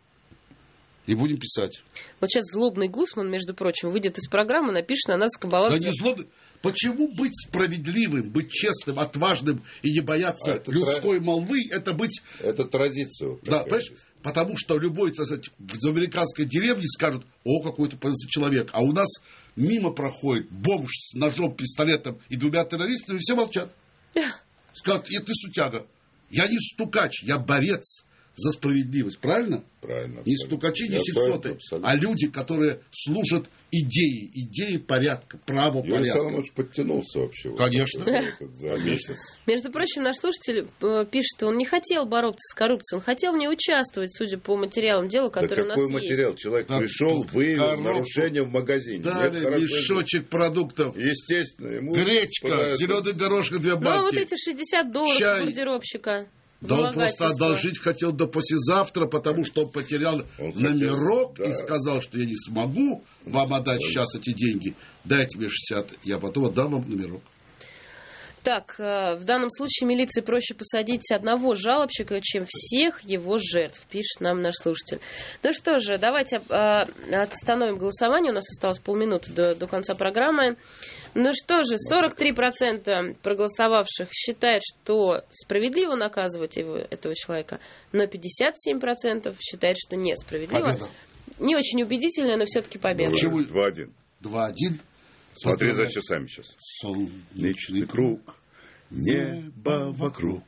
Speaker 4: И будем писать.
Speaker 2: Вот сейчас злобный Гусман, между прочим, выйдет из программы, напишет на нас скобаланцев.
Speaker 4: Да не злобный. Почему быть справедливым, быть честным, отважным и не бояться
Speaker 3: а
Speaker 4: людской
Speaker 3: тра...
Speaker 4: молвы, это быть...
Speaker 3: Это традиция. Вот
Speaker 4: да, понимаешь?
Speaker 3: Есть.
Speaker 4: Потому что любой, так сказать, в американской деревне скажут, о, какой-то человек. А у нас мимо проходит бомж с ножом, пистолетом и двумя террористами, и все молчат. Скажут, и ты сутяга. Я не стукач, я борец за справедливость. Правильно?
Speaker 3: Правильно.
Speaker 4: Не стукачи, не сексоты,
Speaker 3: абсолютно.
Speaker 4: а люди, которые служат идеи, идеи порядка, право
Speaker 3: Юрий
Speaker 4: порядка.
Speaker 3: Александрович подтянулся вообще.
Speaker 4: Конечно.
Speaker 3: Вот это, за месяц.
Speaker 2: Между прочим, наш слушатель э, пишет, что он не хотел бороться с коррупцией, он хотел в ней участвовать, судя по материалам дела, которые
Speaker 3: да
Speaker 2: у нас
Speaker 3: какой материал?
Speaker 2: есть.
Speaker 3: Человек
Speaker 4: Да,
Speaker 3: пришел, выявил
Speaker 4: коробку.
Speaker 3: нарушение в магазине.
Speaker 4: Дали
Speaker 3: Нет,
Speaker 4: мешочек продуктов.
Speaker 3: Естественно, ему...
Speaker 4: Гречка,
Speaker 3: подают-
Speaker 4: зеленый горошек, две
Speaker 2: Ну, а
Speaker 4: банки.
Speaker 2: вот эти шестьдесят долларов
Speaker 4: Чай.
Speaker 2: бомбардировщика.
Speaker 4: Да он просто
Speaker 2: вымогательство.
Speaker 4: одолжить хотел до послезавтра, потому что он потерял
Speaker 3: Он
Speaker 4: номерок
Speaker 3: хотел, да.
Speaker 4: и сказал, что я не смогу вам отдать сейчас эти деньги. Дайте мне шестьдесят, я потом отдам вам номерок.
Speaker 2: Так, в данном случае милиции проще посадить одного жалобщика, чем всех его жертв, пишет нам наш слушатель. Ну что же, давайте остановим голосование. У нас осталось полминуты до, до конца программы. Ну что же, сорок три процента проголосовавших считают, что справедливо наказывать его, этого человека, но пятьдесят семь процентов считают, что несправедливо.
Speaker 4: Победа.
Speaker 2: Не очень убедительная, но все-таки победа.
Speaker 4: Почему?
Speaker 3: два-один.
Speaker 4: Два-один.
Speaker 3: Смотри за часами сейчас.
Speaker 4: Солнечный круг, небо вокруг.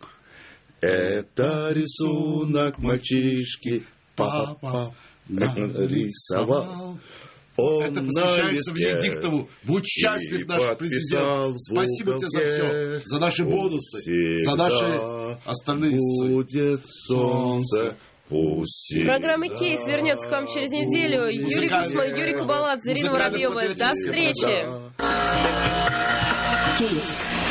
Speaker 4: Это рисунок мальчишки папа нарисовал.
Speaker 3: Он
Speaker 4: Это посвящается Венедиктову. Будь счастлив, наш президент. Спасибо тебе за все. За наши бонусы. За наши остальные
Speaker 3: будет солнце. Пусть
Speaker 2: Программа «Кейс» вернется к вам через неделю. Юрий Гусман, Юрий Кубаладзе, Ирина Воробьева. До встречи.
Speaker 1: Кейс.